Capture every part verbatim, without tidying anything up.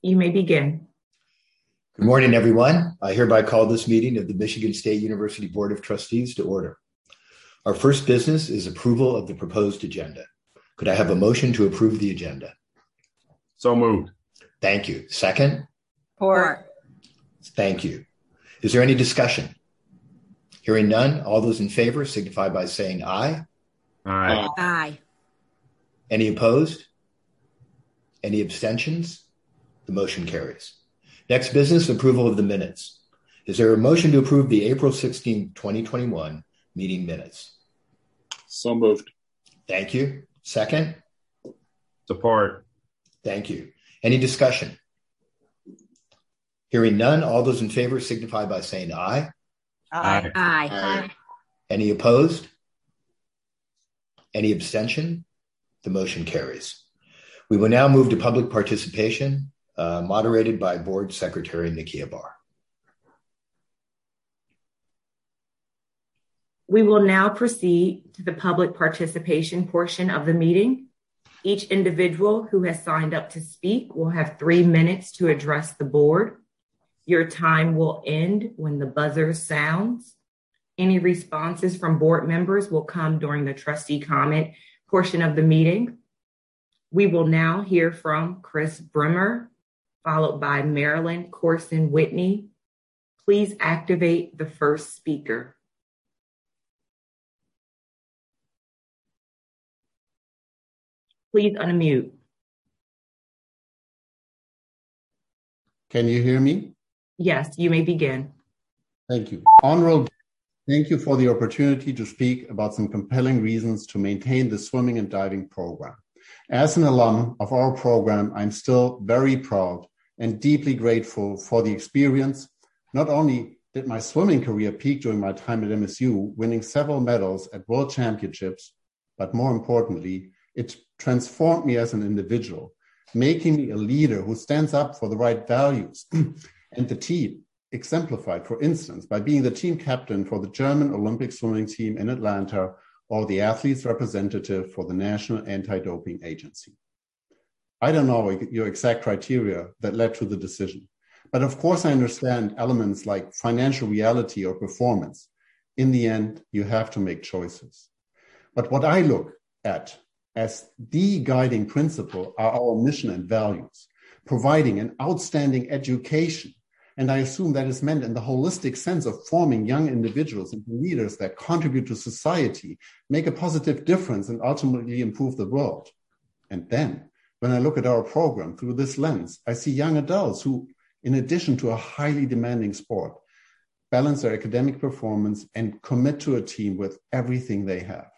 You may begin. Good morning, everyone. I hereby call this meeting of the Michigan State University Board of Trustees to order. Our first business is approval of the proposed agenda. Could I have a motion to approve the agenda? So moved. Thank you. Second? Support. Thank you. Is there any discussion? Hearing none, all those in favor signify by saying aye. Aye. Aye. Any opposed? Any abstentions? The motion carries. Next business, approval of the minutes. Is there a motion to approve the April sixteenth, twenty twenty-one meeting minutes? So moved. Thank you. Second? Support. Thank you. Any discussion? Hearing none, all those in favor signify by saying aye. Aye. Aye. Aye. Any opposed? Any abstention? The motion carries. We will now move to public participation, uh, moderated by Board Secretary Nakia Barr. We will now proceed to the public participation portion of the meeting. Each individual who has signed up to speak will have three minutes to address the board. Your time will end when the buzzer sounds. Any responses from board members will come during the trustee comment portion of the meeting. We will now hear from Chris Brimmer, followed by Marilyn Corson Whitney. Please activate the first speaker. Please unmute. Can you hear me? Yes, you may begin. Thank you. Honorable, thank you for the opportunity to speak about some compelling reasons to maintain the swimming and diving program. As an alum of our program, I'm still very proud and deeply grateful for the experience. Not only did my swimming career peak during my time at M S U, winning several medals at world championships, but more importantly, it transformed me as an individual, making me a leader who stands up for the right values. And the team exemplified, for instance, by being the team captain for the German Olympic swimming team in Atlanta, or the athlete's representative for the National Anti-Doping Agency. I don't know your exact criteria that led to the decision, but of course I understand elements like financial reality or performance. In the end, you have to make choices. But what I look at as the guiding principle are our mission and values, providing an outstanding education. And I assume that is meant in the holistic sense of forming young individuals into leaders that contribute to society, make a positive difference, and ultimately improve the world. And then, when I look at our program through this lens, I see young adults who, in addition to a highly demanding sport, balance their academic performance and commit to a team with everything they have,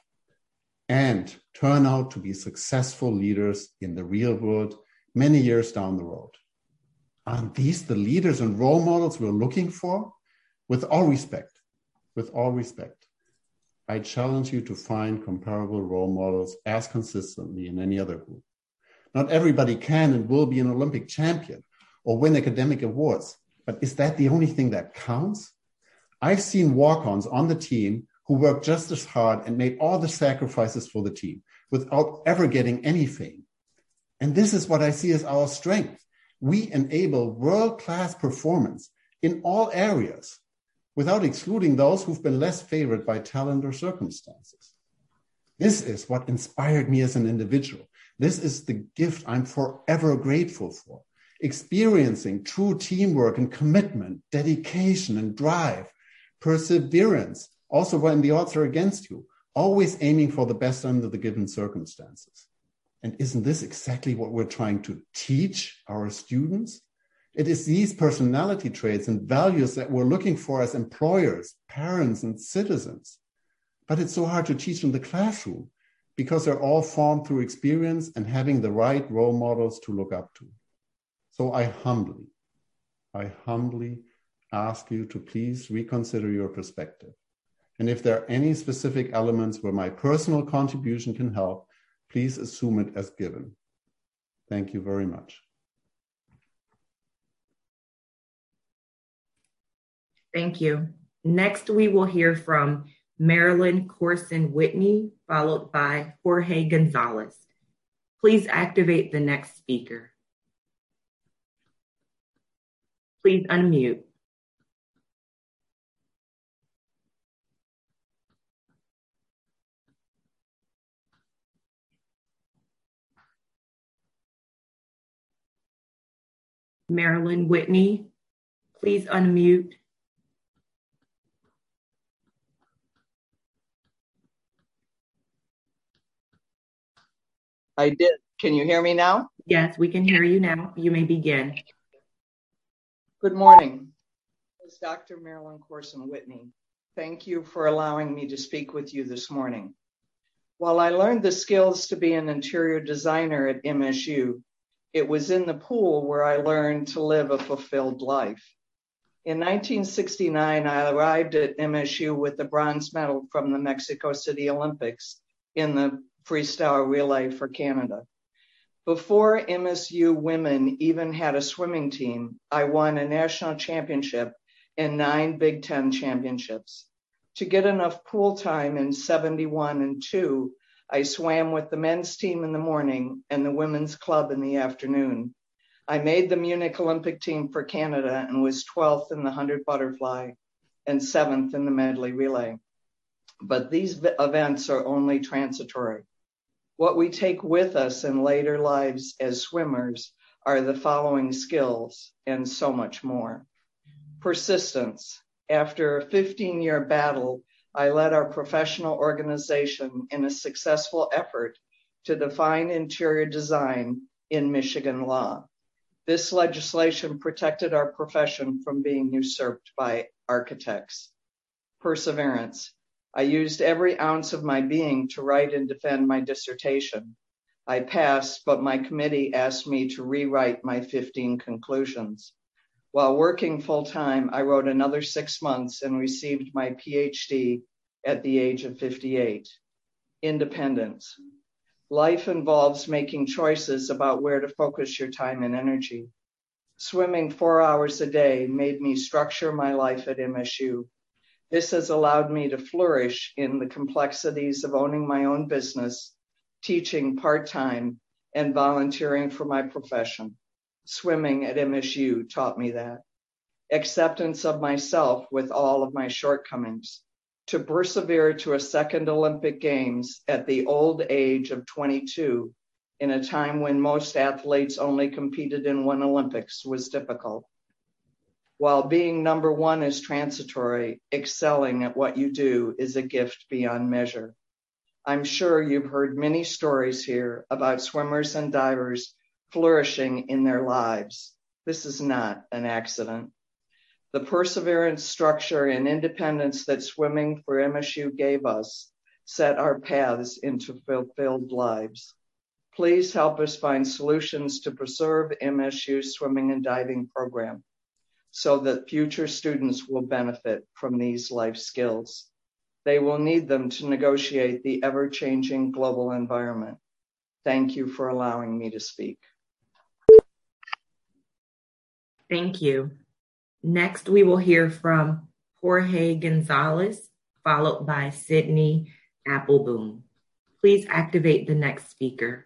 and turn out to be successful leaders in the real world many years down the road. Aren't these the leaders and role models we're looking for? With all respect, with all respect, I challenge you to find comparable role models as consistently in any other group. Not everybody can and will be an Olympic champion or win academic awards, but is that the only thing that counts? I've seen walk-ons on the team who worked just as hard and made all the sacrifices for the team without ever getting any fame. And this is what I see as our strength. We enable world-class performance in all areas without excluding those who've been less favored by talent or circumstances. This is what inspired me as an individual. This is the gift I'm forever grateful for. Experiencing true teamwork and commitment, dedication and drive, perseverance, also when the odds are against you, always aiming for the best under the given circumstances. And isn't this exactly what we're trying to teach our students? It is these personality traits and values that we're looking for as employers, parents, and citizens. But it's so hard to teach in the classroom because they're all formed through experience and having the right role models to look up to. So I humbly, I humbly ask you to please reconsider your perspective. And if there are any specific elements where my personal contribution can help, please assume it as given. Thank you very much. Thank you. Next, we will hear from Marilyn Corson Whitney, followed by Jorge Gonzalez. Please activate the next speaker. Please unmute. Marilyn Whitney, please unmute. I did. Can you hear me now? Yes, we can hear you now. You may begin. Good morning. This is Doctor Marilyn Corson Whitney. Thank you for allowing me to speak with you this morning. While I learned the skills to be an interior designer at M S U, it was in the pool where I learned to live a fulfilled life. In nineteen sixty-nine, I arrived at M S U with the bronze medal from the Mexico City Olympics in the freestyle relay for Canada. Before M S U women even had a swimming team, I won a national championship and nine Big Ten championships. To get enough pool time in seventy-one and two, I swam with the men's team in the morning and the women's club in the afternoon. I made the Munich Olympic team for Canada and was twelfth in the one hundred butterfly and seventh in the medley relay. But these events are only transitory. What we take with us in later lives as swimmers are the following skills and so much more. Persistence. After a fifteen-year battle, I led our professional organization in a successful effort to define interior design in Michigan law. This legislation protected our profession from being usurped by architects. Perseverance. I used every ounce of my being to write and defend my dissertation. I passed, but my committee asked me to rewrite my fifteen conclusions. While working full-time, I wrote another six months and received my P H D at the age of fifty-eight. Independence. Life involves making choices about where to focus your time and energy. Swimming four hours a day made me structure my life at M S U. This has allowed me to flourish in the complexities of owning my own business, teaching part-time, and volunteering for my profession. Swimming at M S U taught me that. Acceptance of myself with all of my shortcomings. To persevere to a second Olympic Games at the old age of twenty-two, in a time when most athletes only competed in one Olympics, was difficult. While being number one is transitory, excelling at what you do is a gift beyond measure. I'm sure you've heard many stories here about swimmers and divers flourishing in their lives. This is not an accident. The perseverance, structure, and independence that swimming for M S U gave us set our paths into fulfilled lives. Please help us find solutions to preserve M S U's swimming and diving program so that future students will benefit from these life skills. They will need them to negotiate the ever-changing global environment. Thank you for allowing me to speak. Thank you. Next, we will hear from Jorge Gonzalez, followed by Sydney Appleboom. Please activate the next speaker.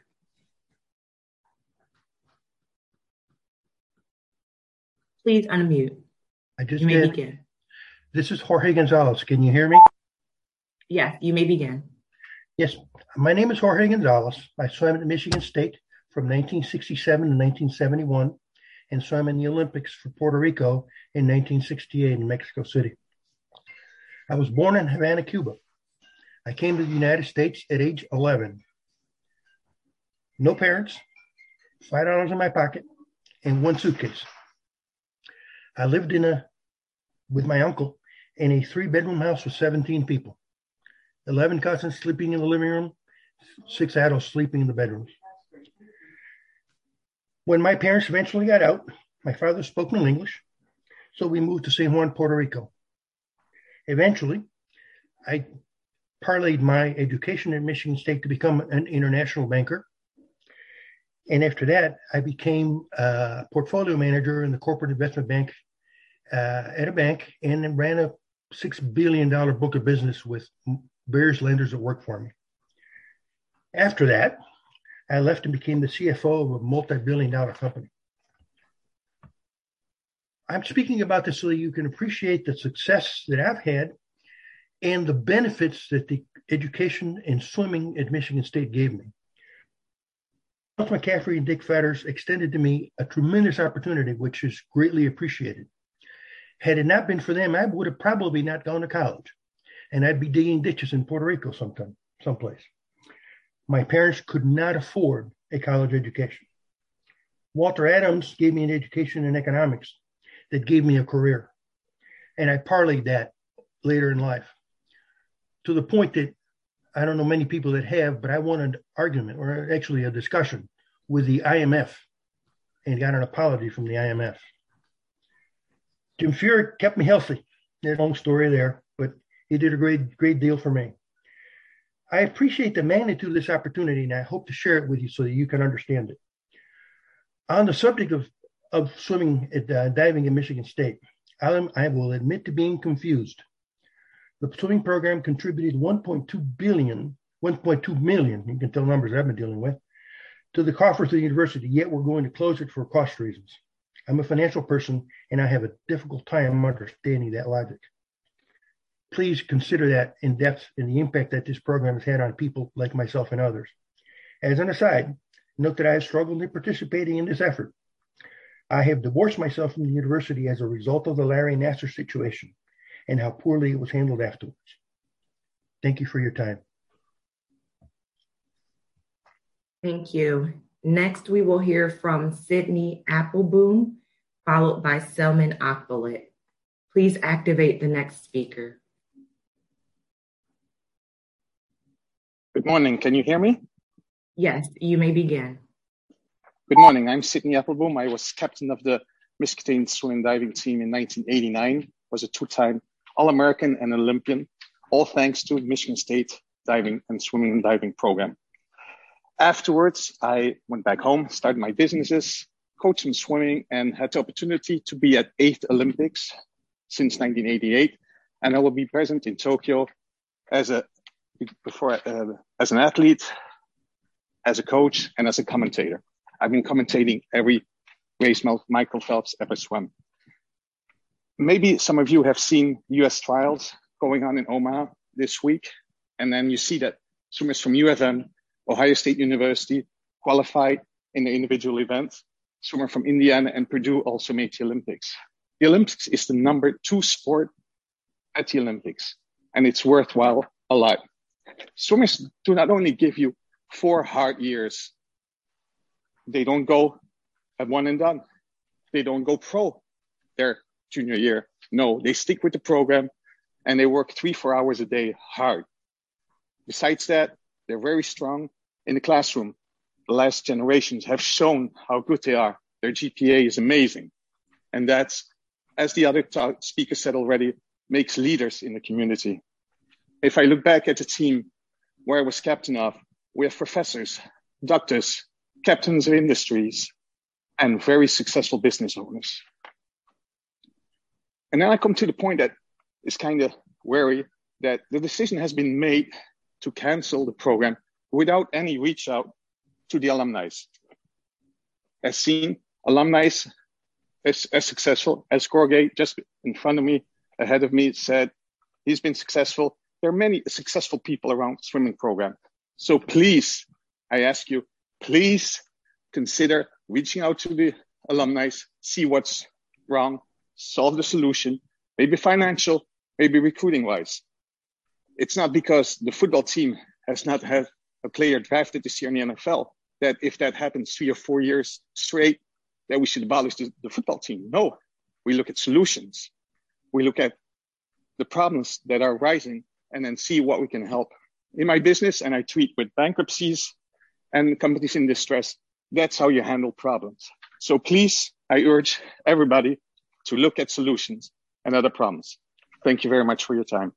Please unmute. I just You may did. begin. This is Jorge Gonzalez. Can you hear me? Yes, you may begin. Yes. My name is Jorge Gonzalez. I swam at Michigan State from nineteen sixty-seven to nineteen seventy-one and swam in the Olympics for Puerto Rico in nineteen sixty-eight in Mexico City. I was born in Havana, Cuba. I came to the United States at age eleven. No parents, five dollars in my pocket, and one suitcase. I lived in a, with my uncle, in a three-bedroom house with seventeen people. eleven cousins sleeping in the living room, six adults sleeping in the bedrooms. When my parents eventually got out, my father spoke no English, so we moved to San Juan, Puerto Rico. Eventually, I parlayed my education at Michigan State to become an international banker. And after that, I became a portfolio manager in the corporate investment bank uh, at a bank and ran a six billion dollars book of business with various lenders that worked for me. After that, I left and became the C F O of a multi-billion dollar company. I'm speaking about this so that you can appreciate the success that I've had and the benefits that the education in swimming at Michigan State gave me. Ralph McCaffrey and Dick Fetters extended to me a tremendous opportunity, which is greatly appreciated. Had it not been for them, I would have probably not gone to college, and I'd be digging ditches in Puerto Rico sometime, someplace. My parents could not afford a college education. Walter Adams gave me an education in economics that gave me a career, and I parlayed that later in life to the point that I don't know many people that have, but I won an argument, or actually a discussion, with the I M F and got an apology from the I M F. Jim Furyk kept me healthy. There's a long story there, but he did a great, great deal for me. I appreciate the magnitude of this opportunity, and I hope to share it with you so that you can understand it. On the subject of, of swimming and uh, diving in Michigan State, I, I will admit to being confused. The swimming program contributed one point two billion, one point two million, you can tell numbers I've been dealing with, to the coffers of the university, yet we're going to close it for cost reasons. I'm a financial person, and I have a difficult time understanding that logic. Please consider that in depth and the impact that this program has had on people like myself and others. As an aside, note that I have struggled in participating in this effort. I have divorced myself from the university as a result of the Larry Nassar situation and how poorly it was handled afterwards. Thank you for your time. Thank you. Next, we will hear from Sydney Appleboom, followed by Selman Akbalit. Please activate the next speaker. Good morning. Can you hear me? Yes, you may begin. Good morning. I'm Sydney Appleboom. I was captain of the Michigan State swim and diving team in nineteen eighty-nine. Was a two-time All-American and Olympian, all thanks to Michigan State diving and swimming and diving program. Afterwards, I went back home, started my businesses, coached in swimming, and had the opportunity to be at eighth Olympics since nineteen eighty-eight. And I will be present in Tokyo as a before uh, as an athlete, as a coach, and as a commentator. I've been commentating every race Michael Phelps ever swam. Maybe some of you have seen U S trials going on in Omaha this week, and then you see that swimmers from U of M, Ohio State University, qualified in the individual event. Swimmer from Indiana and Purdue also made the Olympics. The Olympics is the number two sport at the Olympics, and it's worthwhile a lot. Swimmers do not only give you four hard years. They don't go at one and done. They don't go pro their junior year. No, they stick with the program and they work three, four hours a day hard. Besides that, they're very strong in the classroom. The last generations have shown how good they are. Their G P A is amazing. And that's, as the other t- speaker said already, makes leaders in the community. If I look back at the team where I was captain of, we have professors, doctors, captains of industries, and very successful business owners. And then I come to the point that is kind of wary that the decision has been made to cancel the program without any reach out to the alumni. As seen, alumni as, as successful as Jorge, just in front of me, ahead of me, said he's been successful. There are many successful people around the swimming program. So please, I ask you, please consider reaching out to the alumni, see what's wrong, solve the solution, maybe financial, maybe recruiting wise. It's not because the football team has not had a player drafted this year in the N F L that if that happens three or four years straight, that we should abolish the, the football team. No, we look at solutions. We look at the problems that are rising and then see what we can help. In my business, and I treat with bankruptcies and companies in distress, that's how you handle problems. So please, I urge everybody to look at solutions and other problems. Thank you very much for your time.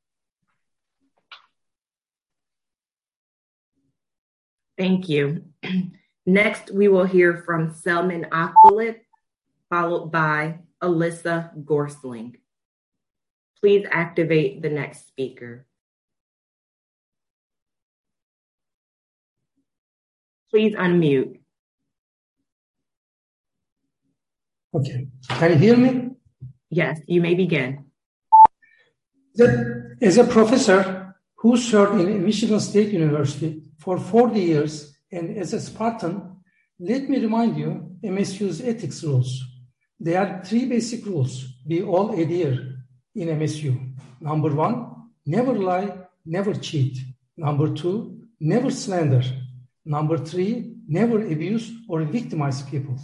Thank you. Next, we will hear from Selman Akbalit, followed by Alyssa Gorsling. Please activate the next speaker. Please unmute. Okay. Can you hear me? Yes, you may begin. That as a professor who served in Michigan State University for forty years and as a Spartan, let me remind you M S U's ethics rules. There are three basic rules we all adhere in M S U. Number one, never lie, never cheat. Number two, never slander. Number three, never abuse or victimize people.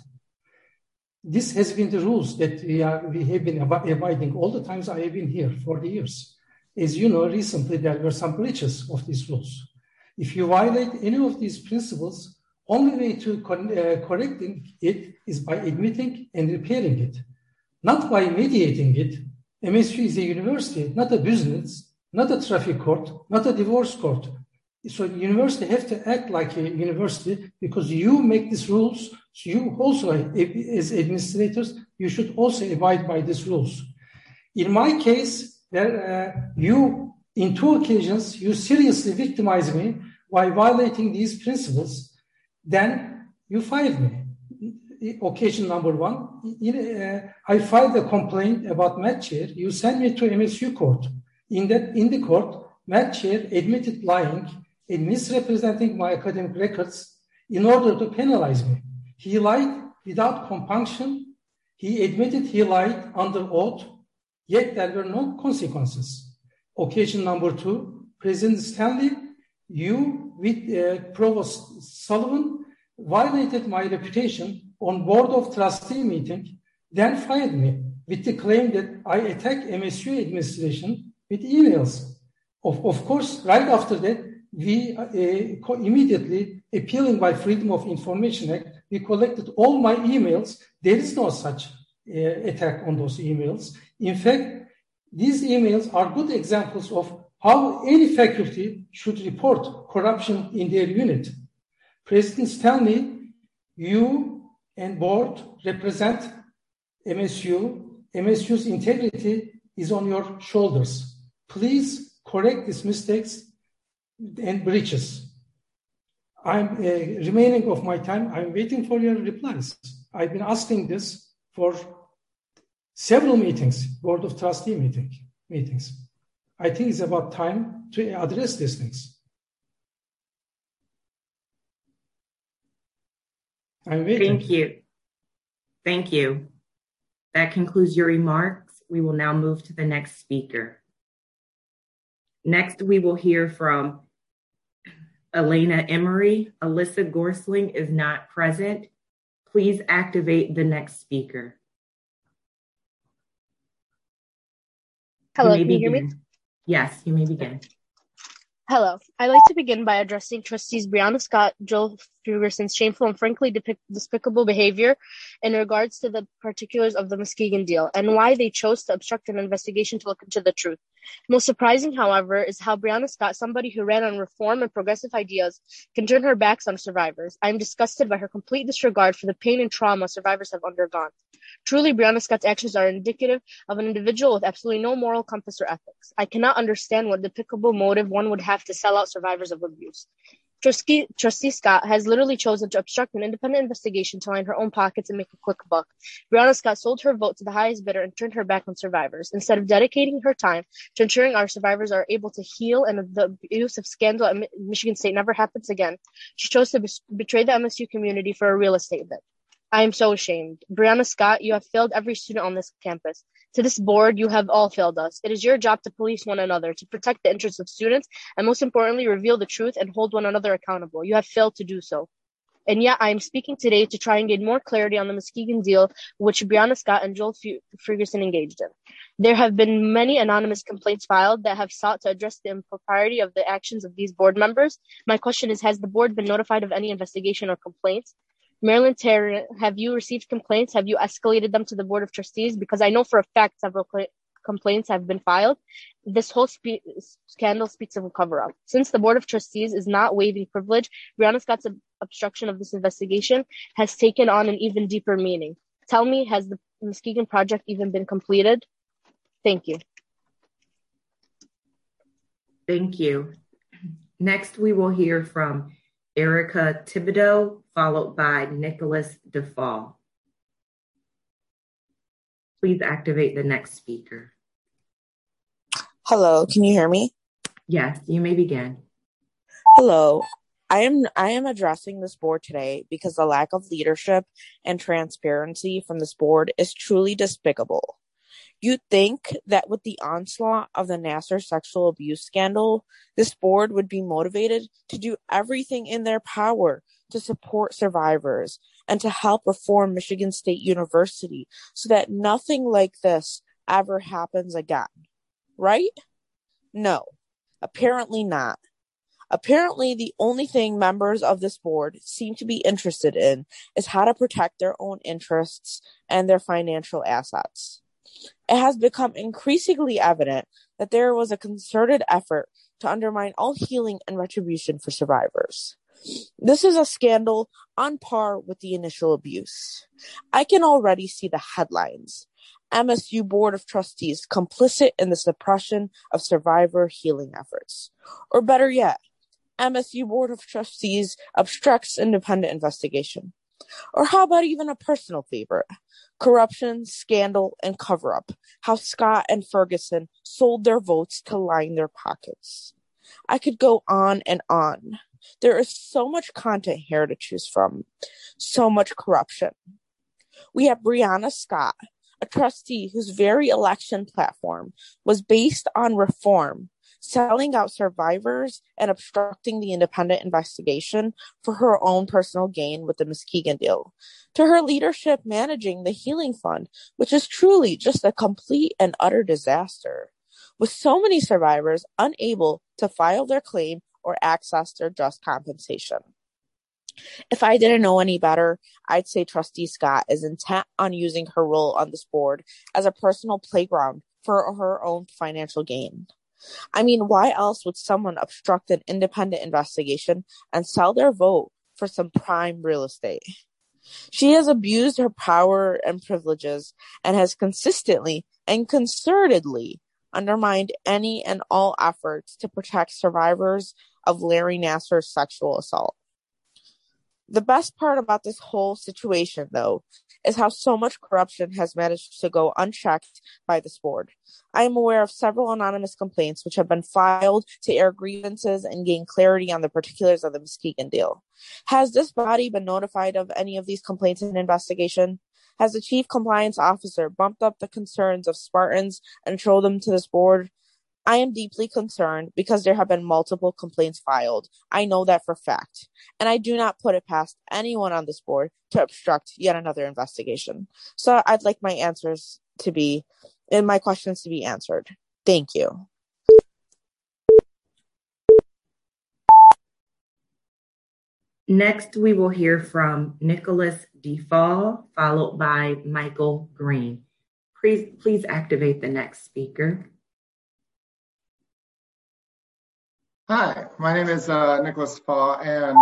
This has been the rules that we are we have been abiding all the times I have been here for the years. As you know, recently there were some breaches of these rules. If you violate any of these principles, only way to con- uh, correcting it is by admitting and repairing it, not by mediating it. M S U is a university, not a business, not a traffic court, not a divorce court. So the university have to act like a university because you make these rules. So you also, as administrators, you should also abide by these rules. In my case, there, uh, you, in two occasions, you seriously victimized me by violating these principles. Then you fired me. Occasion number one, in, uh, I filed a complaint about Math Chair. You sent me to M S U court. In that, in the court, Math Chair admitted lying and misrepresenting my academic records in order to penalize me. He lied without compunction. He admitted he lied under oath, yet there were no consequences. Occasion number two, President Stanley, you with uh, Provost Sullivan violated my reputation on Board of Trustee meeting, then fired me with the claim that I attacked M S U administration with emails. Of, of course, right after that, we uh, immediately, appealing by Freedom of Information Act, we collected all my emails. There is no such uh, attack on those emails. In fact, these emails are good examples of how any faculty should report corruption in their unit. President Stanley, you and board represent M S U. M S U's integrity is on your shoulders. Please correct these mistakes and breaches. I'm uh, remaining of my time. I'm waiting for your replies. I've been asking this for several meetings, Board of Trustee meeting, meetings. I think it's about time to address these things. I'm waiting. Thank you. Thank you. That concludes your remarks. We will now move to the next speaker. Next, we will hear from Elena Emery. Alyssa Gorsling is not present. Please activate the next speaker. Hello, you can you hear me? Yes, you may begin. Hello. I'd like to begin by addressing Trustees Brianna Scott, Joel Ferguson's shameful and frankly depic- despicable behavior in regards to the particulars of the Muskegon deal and why they chose to obstruct an investigation to look into the truth. Most surprising, however, is how Brianna Scott, somebody who ran on reform and progressive ideas, can turn her backs on survivors. I am disgusted by her complete disregard for the pain and trauma survivors have undergone. Truly, Brianna Scott's actions are indicative of an individual with absolutely no moral compass or ethics. I cannot understand what despicable motive one would have to sell out survivors of abuse. Trustee, Trustee Scott has literally chosen to obstruct an independent investigation to line her own pockets and make a quick buck. Brianna Scott sold her vote to the highest bidder and turned her back on survivors. Instead of dedicating her time to ensuring our survivors are able to heal and the abusive scandal at Michigan State never happens again, she chose to be- betray the M S U community for a real estate bid. I am so ashamed. Brianna Scott, you have failed every student on this campus. To this board, you have all failed us. It is your job to police one another, to protect the interests of students, and most importantly, reveal the truth and hold one another accountable. You have failed to do so. And yet, I am speaking today to try and gain more clarity on the Muskegon deal, which Brianna Scott and Joel Ferguson engaged in. There have been many anonymous complaints filed that have sought to address the impropriety of the actions of these board members. My question is, has the board been notified of any investigation or complaints? Marilyn Terry, have you received complaints? Have you escalated them to the Board of Trustees? Because I know for a fact several cl- complaints have been filed. This whole spe- scandal speaks of a cover-up. Since the Board of Trustees is not waiving privilege, Brianna Scott's ob- obstruction of this investigation has taken on an even deeper meaning. Tell me, has the Muskegon project even been completed? Thank you. Thank you. Next, we will hear from Erica Thibodeau, followed by Nicholas DeFall. Please activate the next speaker. Hello, can you hear me? Yes, you may begin. Hello. I am I am addressing this board today because the lack of leadership and transparency from this board is truly despicable. You'd think that with the onslaught of the Nassar sexual abuse scandal, this board would be motivated to do everything in their power to support survivors and to help reform Michigan State University so that nothing like this ever happens again. Right? No, apparently not. Apparently, the only thing members of this board seem to be interested in is how to protect their own interests and their financial assets. It has become increasingly evident that there was a concerted effort to undermine all healing and retribution for survivors. This is a scandal on par with the initial abuse. I can already see the headlines. M S U Board of Trustees complicit in the suppression of survivor healing efforts. Or better yet, M S U Board of Trustees obstructs independent investigation. Or how about even a personal favorite? Corruption, scandal, and cover-up. How Scott and Ferguson sold their votes to line their pockets. I could go on and on. There is so much content here to choose from. So much corruption. We have Brianna Scott, a trustee whose very election platform was based on reform, selling out survivors and obstructing the independent investigation for her own personal gain with the Muskegon deal, to her leadership managing the Healing Fund, which is truly just a complete and utter disaster, with so many survivors unable to file their claim or access their just compensation. If I didn't know any better, I'd say Trustee Scott is intent on using her role on this board as a personal playground for her own financial gain. I mean, why else would someone obstruct an independent investigation and sell their vote for some prime real estate? She has abused her power and privileges and has consistently and concertedly undermined any and all efforts to protect survivors of Larry Nassar's sexual assault. The best part about this whole situation, though, is how so much corruption has managed to go unchecked by this board. I am aware of several anonymous complaints which have been filed to air grievances and gain clarity on the particulars of the Muskegon deal. Has this body been notified of any of these complaints and investigation? Has the chief compliance officer bumped up the concerns of Spartans and showed them to this board? I am deeply concerned because there have been multiple complaints filed. I know that for fact. And I do not put it past anyone on this board to obstruct yet another investigation. So I'd like my answers to be, and my questions to be answered. Thank you. Next, we will hear from Nicholas DeFall, followed by Michael Green. Please, please activate the next speaker. Hi, my name is uh, Nicholas Faw, and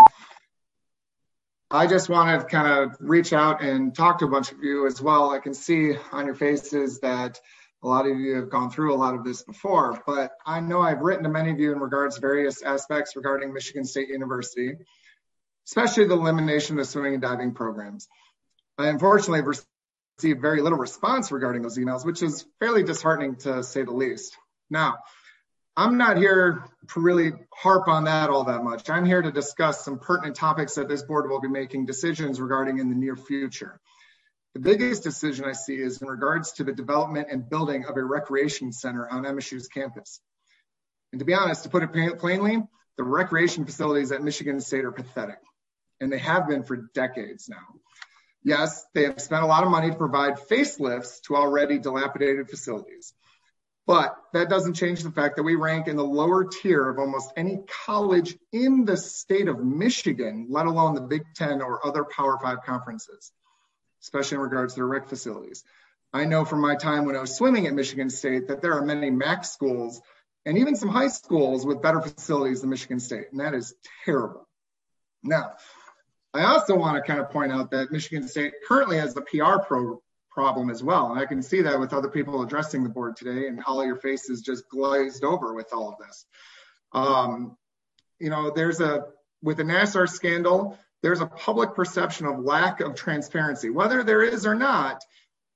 I just wanted to kind of reach out and talk to a bunch of you as well. I can see on your faces that a lot of you have gone through a lot of this before, but I know I've written to many of you in regards to various aspects regarding Michigan State University, especially the elimination of the swimming and diving programs. I unfortunately have received very little response regarding those emails, which is fairly disheartening to say the least. Now, I'm not here to really harp on that all that much. I'm here to discuss some pertinent topics that this board will be making decisions regarding in the near future. The biggest decision I see is in regards to the development and building of a recreation center on M S U's campus. And to be honest, to put it plainly, the recreation facilities at Michigan State are pathetic, and they have been for decades now. Yes, they have spent a lot of money to provide facelifts to already dilapidated facilities. But that doesn't change the fact that we rank in the lower tier of almost any college in the state of Michigan, let alone the Big Ten or other Power Five conferences, especially in regards to their rec facilities. I know from my time when I was swimming at Michigan State that there are many M A C schools and even some high schools with better facilities than Michigan State, and that is terrible. Now, I also want to kind of point out that Michigan State currently has a P R program problem as well. And I can see that with other people addressing the board today, and all your faces just glazed over with all of this. Um, you know, there's a, with the Nassar scandal, there's a public perception of lack of transparency. Whether there is or not,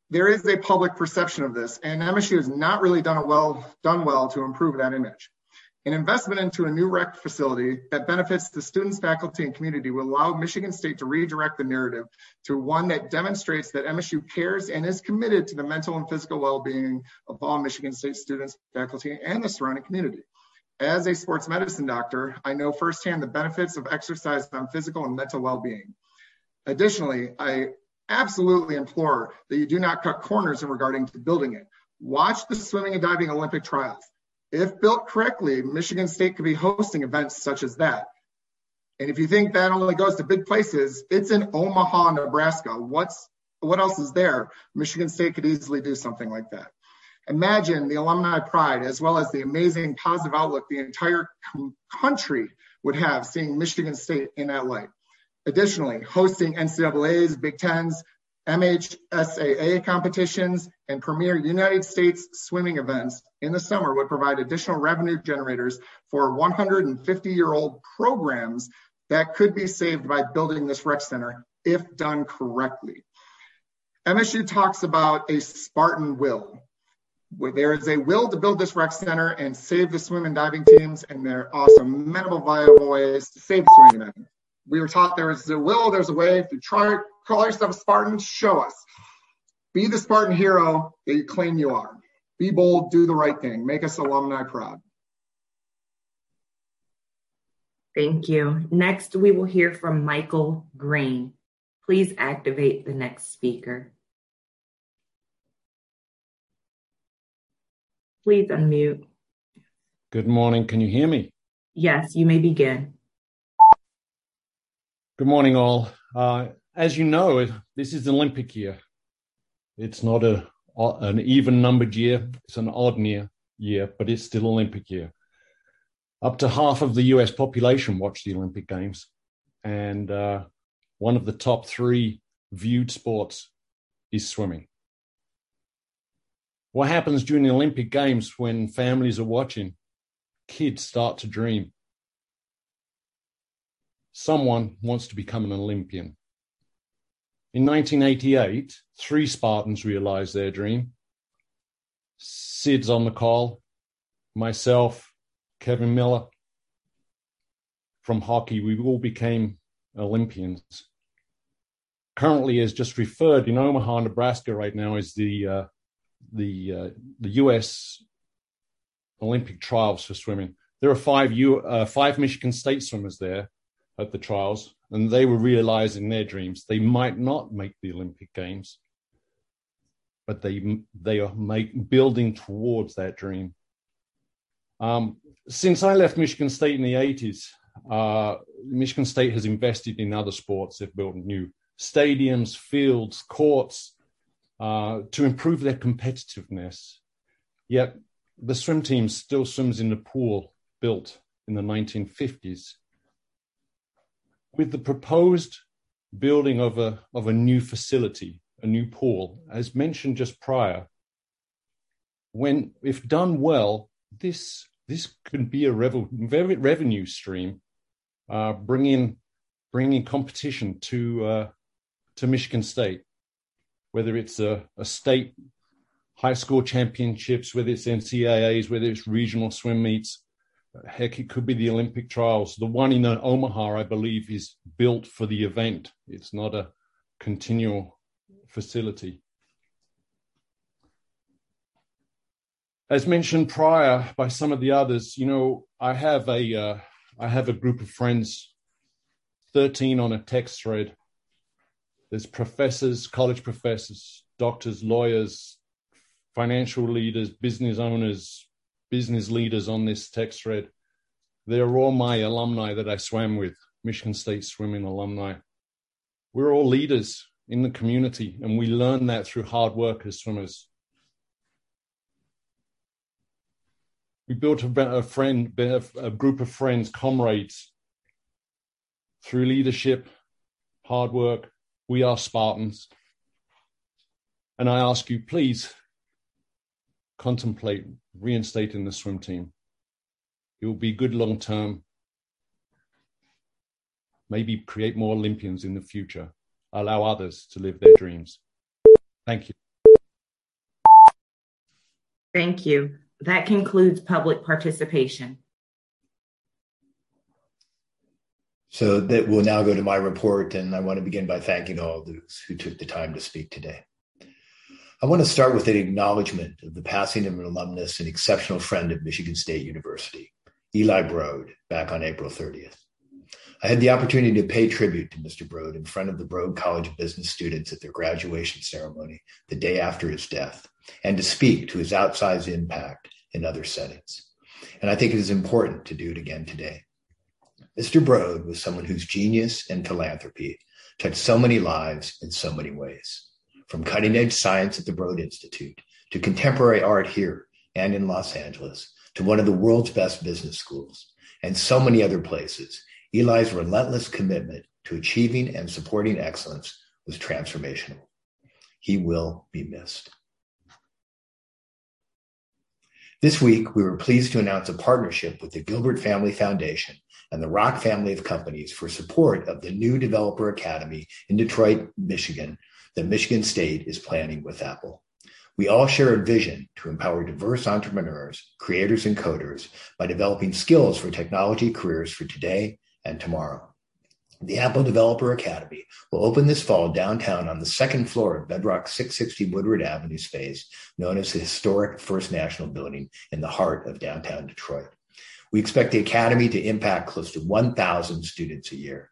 there is a public perception of this, and M S U has not really done, a well, done well to improve that image. An investment into a new rec facility that benefits the students, faculty, and community will allow Michigan State to redirect the narrative to one that demonstrates that M S U cares and is committed to the mental and physical well-being of all Michigan State students, faculty, and the surrounding community. As a sports medicine doctor, I know firsthand the benefits of exercise on physical and mental well-being. Additionally, I absolutely implore that you do not cut corners in regarding to building it. Watch the swimming and diving Olympic trials. If built correctly, Michigan State could be hosting events such as that. And if you think that only goes to big places, it's in Omaha, Nebraska. What's, what else is there? Michigan State could easily do something like that. Imagine the alumni pride, as well as the amazing positive outlook the entire country would have seeing Michigan State in that light. Additionally, hosting N C double A's, Big Tens, M H S A A competitions, and premier United States swimming events in the summer would provide additional revenue generators for one hundred fifty year old programs that could be saved by building this rec center if done correctly. M S U talks about a Spartan will. Where there is a will to build this rec center and save the swim and diving teams, and there are some amenable, viable ways to save the swimming and diving. We were taught there is a will, there's a way. If you try to call yourself a Spartan, show us. Be the Spartan hero that you claim you are. Be bold, do the right thing. Make us alumni proud. Thank you. Next, we will hear from Michael Green. Please activate the next speaker. Please unmute. Good morning. Can you hear me? Yes, you may begin. Good morning, all. Uh, as you know, this is the Olympic year. It's not a, an even numbered year. It's an odd year, year, but it's still Olympic year. Up to half of the U S population watch the Olympic Games. And uh, one of the top three viewed sports is swimming. What happens during the Olympic Games when families are watching? Kids start to dream. Someone wants to become an Olympian. In nineteen eighty-eight, three Spartans realized their dream. Sid's on the call, myself, Kevin Miller. From hockey, we all became Olympians. Currently, as just referred, in Omaha, Nebraska right now is the uh, the uh, the U S Olympic trials for swimming. There are five U, uh, five Michigan State swimmers there at the trials, and they were realizing their dreams. They might not make the Olympic Games, but they they are make, building towards that dream. Um, since I left Michigan State in the eighties, uh, Michigan State has invested in other sports. They've built new stadiums, fields, courts, uh, to improve their competitiveness. Yet the swim team still swims in the pool built in the nineteen fifties. With the proposed building of a, of a new facility, a new pool, as mentioned just prior, when, if done well, this, this could be a rev- revenue stream, uh, bringing, bringing competition to, uh, to Michigan State, whether it's a, a state high school championships, whether it's N C double A's, whether it's regional swim meets. Heck, it could be the Olympic trials. The one in Omaha, I believe, is built for the event. It's not a continual facility. As mentioned prior by some of the others, you know, I have a, uh, I have a group of friends, thirteen on a text thread. There's professors, college professors, doctors, lawyers, financial leaders, business owners, business leaders on this text thread. They're all my alumni that I swam with, Michigan State swimming alumni. We're all leaders in the community, and we learn that through hard work as swimmers. We built a, a friend, a group of friends, comrades, through leadership, hard work. We are Spartans. And I ask you, please contemplate reinstating the swim team. It will be good long term. Maybe create more Olympians in the future. Allow others to live their dreams. Thank you. Thank you. That concludes public participation. So that will now go to my report, and I want to begin by thanking all those who took the time to speak today. I want to start with an acknowledgement of the passing of an alumnus and exceptional friend of Michigan State University, Eli Broad, back on April thirtieth. I had the opportunity to pay tribute to Mister Broad in front of the Broad College of Business students at their graduation ceremony the day after his death, and to speak to his outsized impact in other settings. And I think it is important to do it again today. Mister Broad was someone whose genius and philanthropy touched so many lives in so many ways, from cutting-edge science at the Broad Institute to contemporary art here and in Los Angeles to one of the world's best business schools and so many other places. Eli's relentless commitment to achieving and supporting excellence was transformational. He will be missed. This week, we were pleased to announce a partnership with the Gilbert Family Foundation and the Rock family of companies for support of the new Developer Academy in Detroit, Michigan, that Michigan State is planning with Apple. We all share a vision to empower diverse entrepreneurs, creators, and coders by developing skills for technology careers for today and tomorrow. The Apple Developer Academy will open this fall downtown on the second floor of Bedrock six sixty Woodward Avenue space, known as the historic First National Building in the heart of downtown Detroit. We expect the Academy to impact close to one thousand students a year.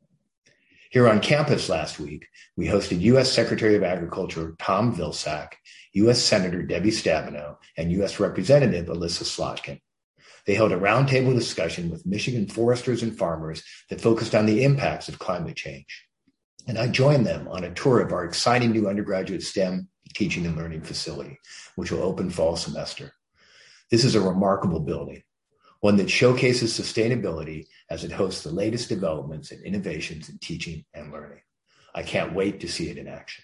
Here on campus last week, we hosted U S Secretary of Agriculture Tom Vilsack, U S Senator Debbie Stabenow, and U S Representative Alyssa Slotkin. They held a roundtable discussion with Michigan foresters and farmers that focused on the impacts of climate change. And I joined them on a tour of our exciting new undergraduate STEM teaching and learning facility, which will open fall semester. This is a remarkable building, one that showcases sustainability as it hosts the latest developments and innovations in teaching and learning. I can't wait to see it in action.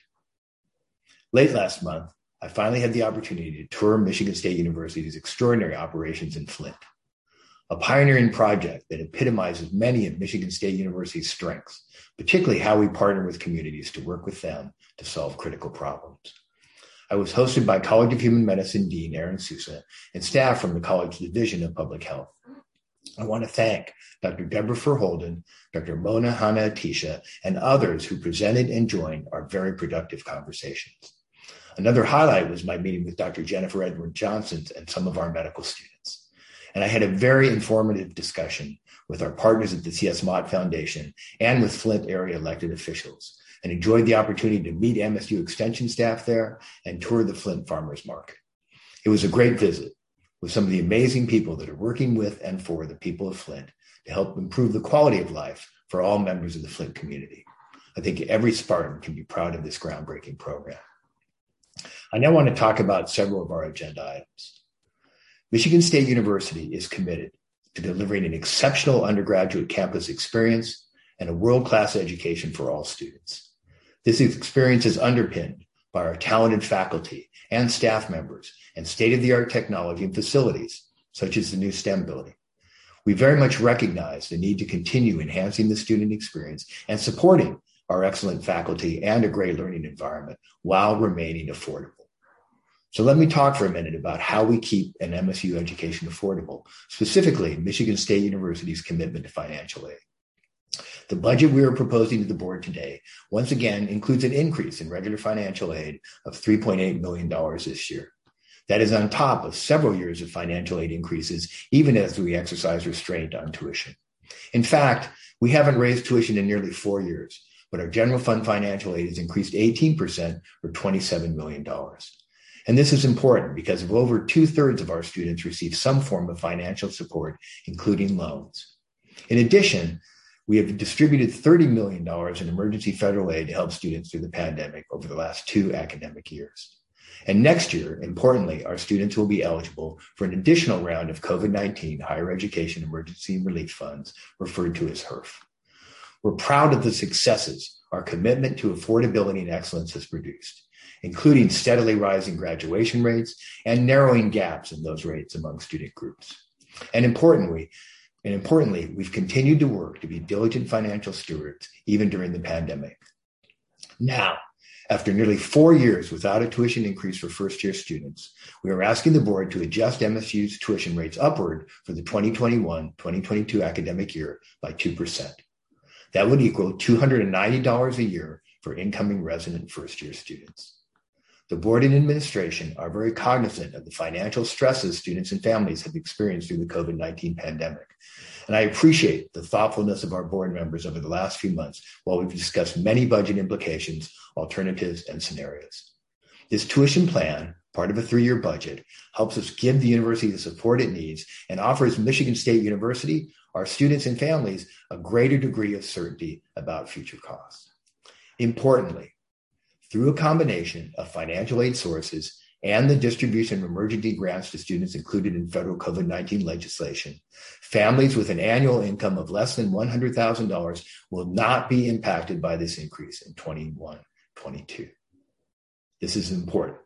Late last month, I finally had the opportunity to tour Michigan State University's extraordinary operations in Flint, a pioneering project that epitomizes many of Michigan State University's strengths, particularly how we partner with communities to work with them to solve critical problems. I was hosted by College of Human Medicine Dean Aaron Sousa and staff from the College Division of Public Health. I want to thank Doctor Deborah Verholden, Doctor Mona Hanna-Attisha, and others who presented and joined our very productive conversations. Another highlight was my meeting with Doctor Jennifer Edward Johnson and some of our medical students. And I had a very informative discussion with our partners at the C S Mott Foundation and with Flint area elected officials, and enjoyed the opportunity to meet M S U Extension staff there and tour the Flint Farmers Market. It was a great visit with some of the amazing people that are working with and for the people of Flint to help improve the quality of life for all members of the Flint community. I think every Spartan can be proud of this groundbreaking program. I now want to talk about several of our agenda items. Michigan State University is committed to delivering an exceptional undergraduate campus experience and a world-class education for all students. This experience is underpinned by our talented faculty and staff members and state-of-the-art technology and facilities, such as the new STEM building. We very much recognize the need to continue enhancing the student experience and supporting our excellent faculty and a great learning environment while remaining affordable. So let me talk for a minute about how we keep an M S U education affordable, specifically Michigan State University's commitment to financial aid. The budget we are proposing to the board today once again includes an increase in regular financial aid of three point eight million dollars this year. That is on top of several years of financial aid increases, even as we exercise restraint on tuition. In fact, we haven't raised tuition in nearly four years, but our general fund financial aid has increased eighteen percent or twenty-seven million dollars. And this is important because of over two-thirds of our students receive some form of financial support, including loans. In addition, we have distributed thirty million dollars in emergency federal aid to help students through the pandemic over the last two academic years. And next year, importantly, our students will be eligible for an additional round of COVID nineteen higher education emergency relief funds, referred to as H E R F. We're proud of the successes our commitment to affordability and excellence has produced, including steadily rising graduation rates and narrowing gaps in those rates among student groups. And importantly, and importantly, we've continued to work to be diligent financial stewards even during the pandemic. Now, After nearly four years without a tuition increase for first-year students, we are asking the board to adjust M S U's tuition rates upward for the twenty twenty-one twenty twenty-two academic year by two percent. That would equal two hundred ninety dollars a year for incoming resident first-year students. The board and administration are very cognizant of the financial stresses students and families have experienced through the COVID nineteen pandemic. And I appreciate the thoughtfulness of our board members over the last few months while we've discussed many budget implications, alternatives, and scenarios. This tuition plan, part of a three-year budget, helps us give the university the support it needs and offers Michigan State University, our students and families, a greater degree of certainty about future costs. Importantly, through a combination of financial aid sources and the distribution of emergency grants to students included in federal COVID nineteen legislation, families with an annual income of less than one hundred thousand dollars will not be impacted by this increase in twenty-one twenty-two. This is important.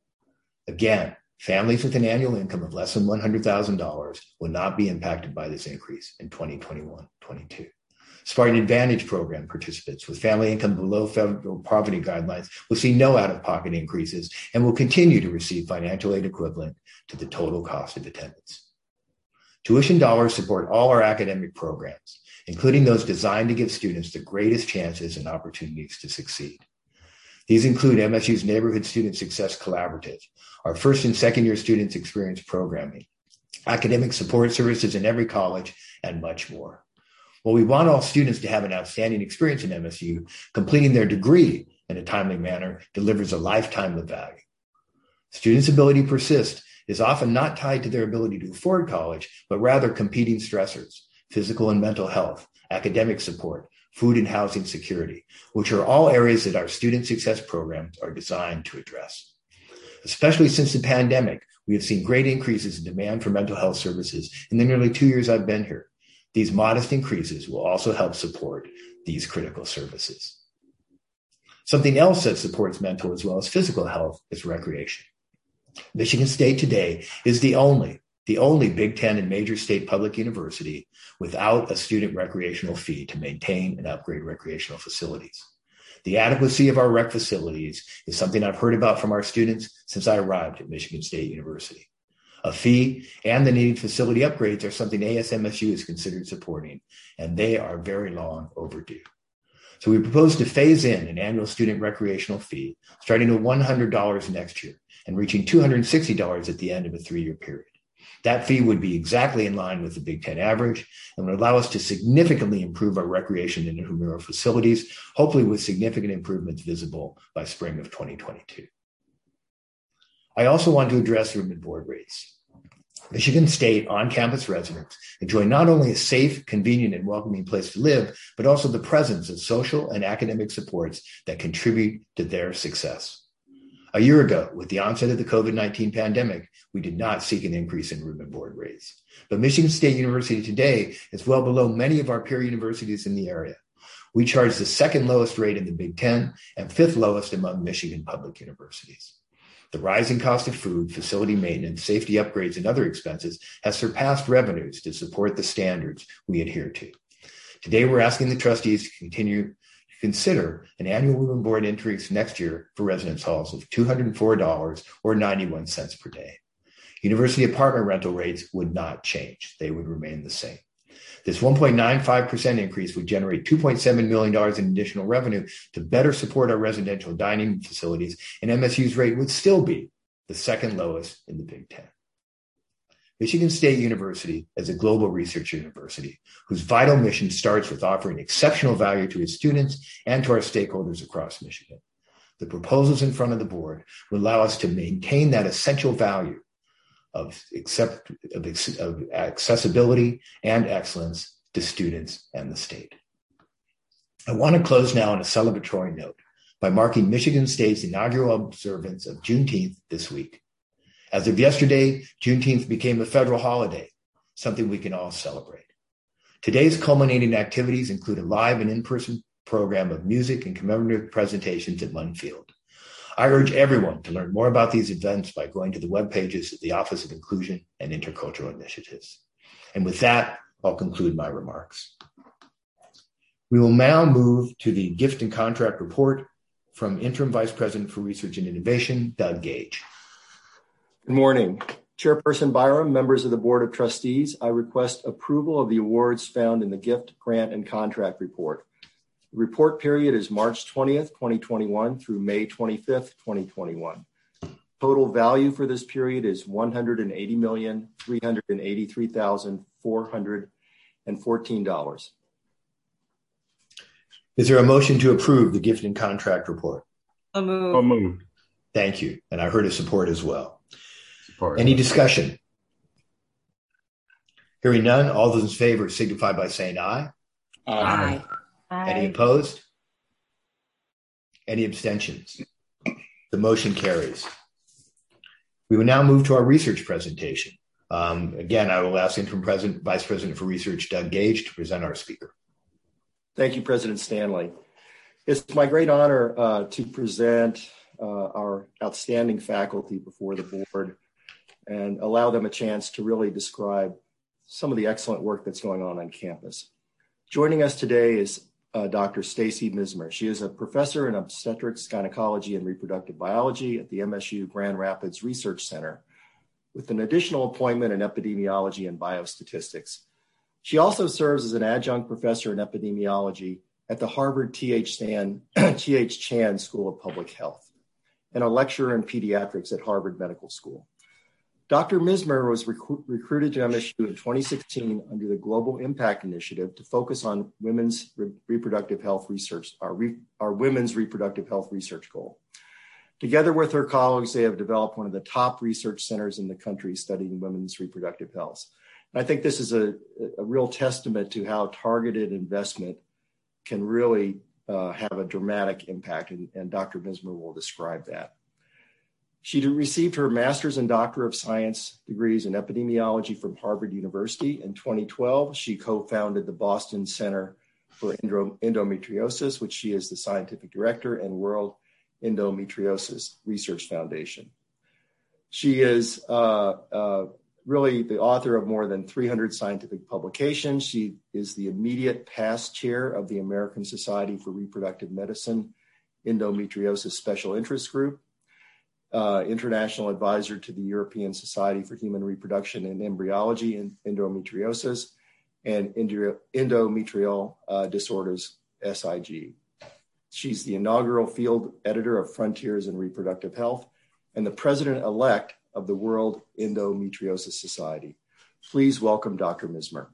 Again, families with an annual income of less than one hundred thousand dollars will not be impacted by this increase in twenty twenty-one twenty-two. Spartan Advantage program participants with family income below federal poverty guidelines will see no out-of-pocket increases and will continue to receive financial aid equivalent to the total cost of attendance. Tuition dollars support all our academic programs, including those designed to give students the greatest chances and opportunities to succeed. These include M S U's Neighborhood Student Success Collaborative, our first and second year students experience programming, academic support services in every college, and much more. While we want all students to have an outstanding experience in M S U, completing their degree in a timely manner delivers a lifetime of value. Students' ability to persist is often not tied to their ability to afford college, but rather competing stressors, physical and mental health, academic support, food and housing security, which are all areas that our student success programs are designed to address. Especially since the pandemic, we have seen great increases in demand for mental health services in the nearly two years I've been here. These modest increases will also help support these critical services. Something else that supports mental as well as physical health is recreation. Michigan State today is the only, the only Big Ten and major state public university without a student recreational fee to maintain and upgrade recreational facilities. The adequacy of our rec facilities is something I've heard about from our students since I arrived at Michigan State University. A fee and the needed facility upgrades are something A S M S U is considered supporting, and they are very long overdue. So we propose to phase in an annual student recreational fee, starting at one hundred dollars next year and reaching two hundred sixty dollars at the end of a three-year period. That fee would be exactly in line with the Big Ten average and would allow us to significantly improve our recreation and intramural facilities, hopefully with significant improvements visible by spring of twenty twenty-two. I also want to address room and board rates. Michigan State on-campus residents enjoy not only a safe, convenient, and welcoming place to live, but also the presence of social and academic supports that contribute to their success. A year ago, with the onset of the COVID nineteen pandemic, we did not seek an increase in room and board rates. But Michigan State University today is well below many of our peer universities in the area. We charge the second lowest rate in the Big Ten and fifth lowest among Michigan public universities. The rising cost of food, facility maintenance, safety upgrades, and other expenses has surpassed revenues to support the standards we adhere to. Today, we're asking the trustees to continue to consider an annual room and board increase next year for residence halls of two hundred four dollars or ninety-one cents per day. University apartment rental rates would not change. They would remain the same. This one point nine five percent increase would generate two point seven million dollars in additional revenue to better support our residential dining facilities, and M S U's rate would still be the second lowest in the Big Ten. Michigan State University is a global research university whose vital mission starts with offering exceptional value to its students and to our stakeholders across Michigan. The proposals in front of the board will allow us to maintain that essential value Of, accept, of, of accessibility and excellence to students and the state. I want to close now on a celebratory note by marking Michigan State's inaugural observance of Juneteenth this week. As of yesterday, Juneteenth became a federal holiday, something we can all celebrate. Today's culminating activities include a live and in-person program of music and commemorative presentations at Munn Field. I urge everyone to learn more about these events by going to the web pages of the Office of Inclusion and Intercultural Initiatives. And with that, I'll conclude my remarks. We will now move to the gift and contract report from Interim Vice President for Research and Innovation, Doug Gage. Good morning. Chairperson Byram, members of the Board of Trustees, I request approval of the awards found in the gift, grant, and contract report. The report period is March twentieth, twenty twenty-one through May twenty-fifth, twenty twenty-one. Total value for this period is one hundred eighty million, three hundred eighty-three thousand, four hundred fourteen dollars. Is there a motion to approve the gift and contract report? So moved. So moved. Thank you. And I heard a support as well. Support. Any discussion? Hearing none, all those in favor signify by saying aye. Aye. Aye. Any opposed? Any abstentions? The motion carries. We will now move to our research presentation. Um, again, I will ask Interim President, Vice President for Research, Doug Gage, to present our speaker. Thank you, President Stanley. It's my great honor uh, to present uh, our outstanding faculty before the board and allow them a chance to really describe some of the excellent work that's going on on campus. Joining us today is uh, Doctor Stacy Mismer. She is a professor in obstetrics, gynecology, and reproductive biology at the M S U Grand Rapids Research Center, with an additional appointment in epidemiology and biostatistics. She also serves as an adjunct professor in epidemiology at the Harvard T H Chan School of Public Health and a lecturer in pediatrics at Harvard Medical School. Doctor Mismer was recru- recruited to M S U in twenty sixteen under the Global Impact Initiative to focus on women's re- reproductive health research, our, re- our women's reproductive health research goal. Together with her colleagues, they have developed one of the top research centers in the country studying women's reproductive health. And I think this is a, a real testament to how targeted investment can really uh, have a dramatic impact, and, and Doctor Mismer will describe that. She received her master's and doctor of science degrees in epidemiology from Harvard University. In twenty twelve, she co-founded the Boston Center for Endometriosis, which she is the scientific director, and World Endometriosis Research Foundation. She is uh, uh, really the author of more than three hundred scientific publications. She is the immediate past chair of the American Society for Reproductive Medicine Endometriosis Special Interest Group, uh, international advisor to the European Society for Human Reproduction and Embryology and Endometriosis, and Endometrial uh, Disorders, S I G. She's the inaugural field editor of Frontiers in Reproductive Health and the president-elect of the World Endometriosis Society. Please welcome Doctor Mismer.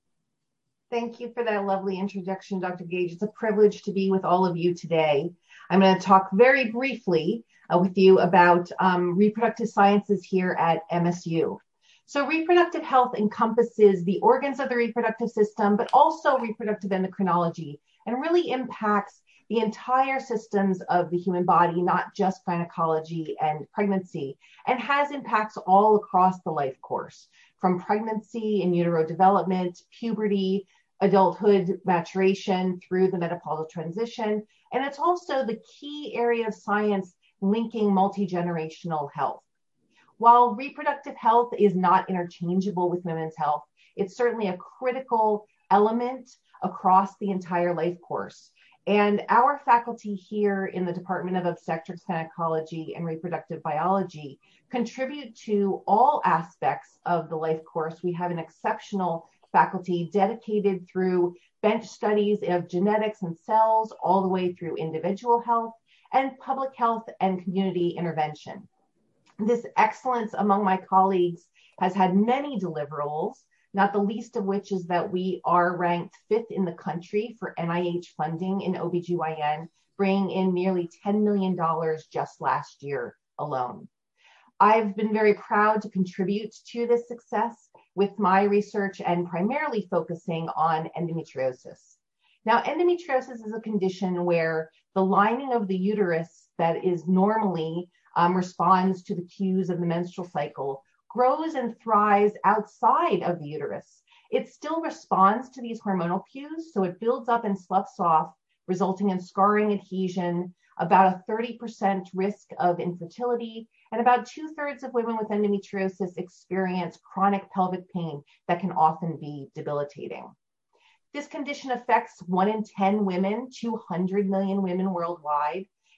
Thank you for that lovely introduction, Doctor Gage. It's a privilege to be with all of you today. I'm going to talk very briefly uh, with you about um, reproductive sciences here at M S U. So reproductive health encompasses the organs of the reproductive system, but also reproductive endocrinology, and really impacts the entire systems of the human body, not just gynecology and pregnancy, and has impacts all across the life course, from pregnancy and utero development, puberty, adulthood maturation, through the menopausal transition. And it's also the key area of science linking multi-generational health. While reproductive health is not interchangeable with women's health, it's certainly a critical element across the entire life course. And our faculty here in the Department of Obstetrics, Gynecology, and Reproductive Biology contribute to all aspects of the life course. We have an exceptional faculty dedicated through bench studies of genetics and cells, all the way through individual health and public health and community intervention. This excellence among my colleagues has had many deliverables, not the least of which is that we are ranked fifth in the country for N I H funding in O B G Y N, bringing in nearly ten million dollars just last year alone. I've been very proud to contribute to this success with my research and primarily focusing on endometriosis. Now, endometriosis is a condition where the lining of the uterus that is normally um, responds to the cues of the menstrual cycle grows and thrives outside of the uterus. It still responds to these hormonal cues, so it builds up and sloughs off, resulting in scarring, adhesion, about a thirty percent risk of infertility, and about two-thirds of women with endometriosis experience chronic pelvic pain that can often be debilitating. This condition affects one in ten women, two hundred million women worldwide,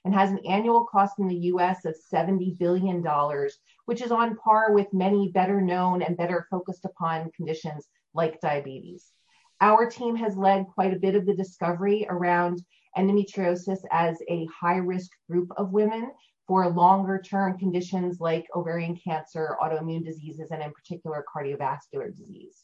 and has an annual cost in the U S of seventy billion dollars, which is on par with many better known and better focused upon conditions like diabetes. Our team has led quite a bit of the discovery around endometriosis as a high-risk group of women for longer-term conditions like ovarian cancer, autoimmune diseases, and in particular cardiovascular disease.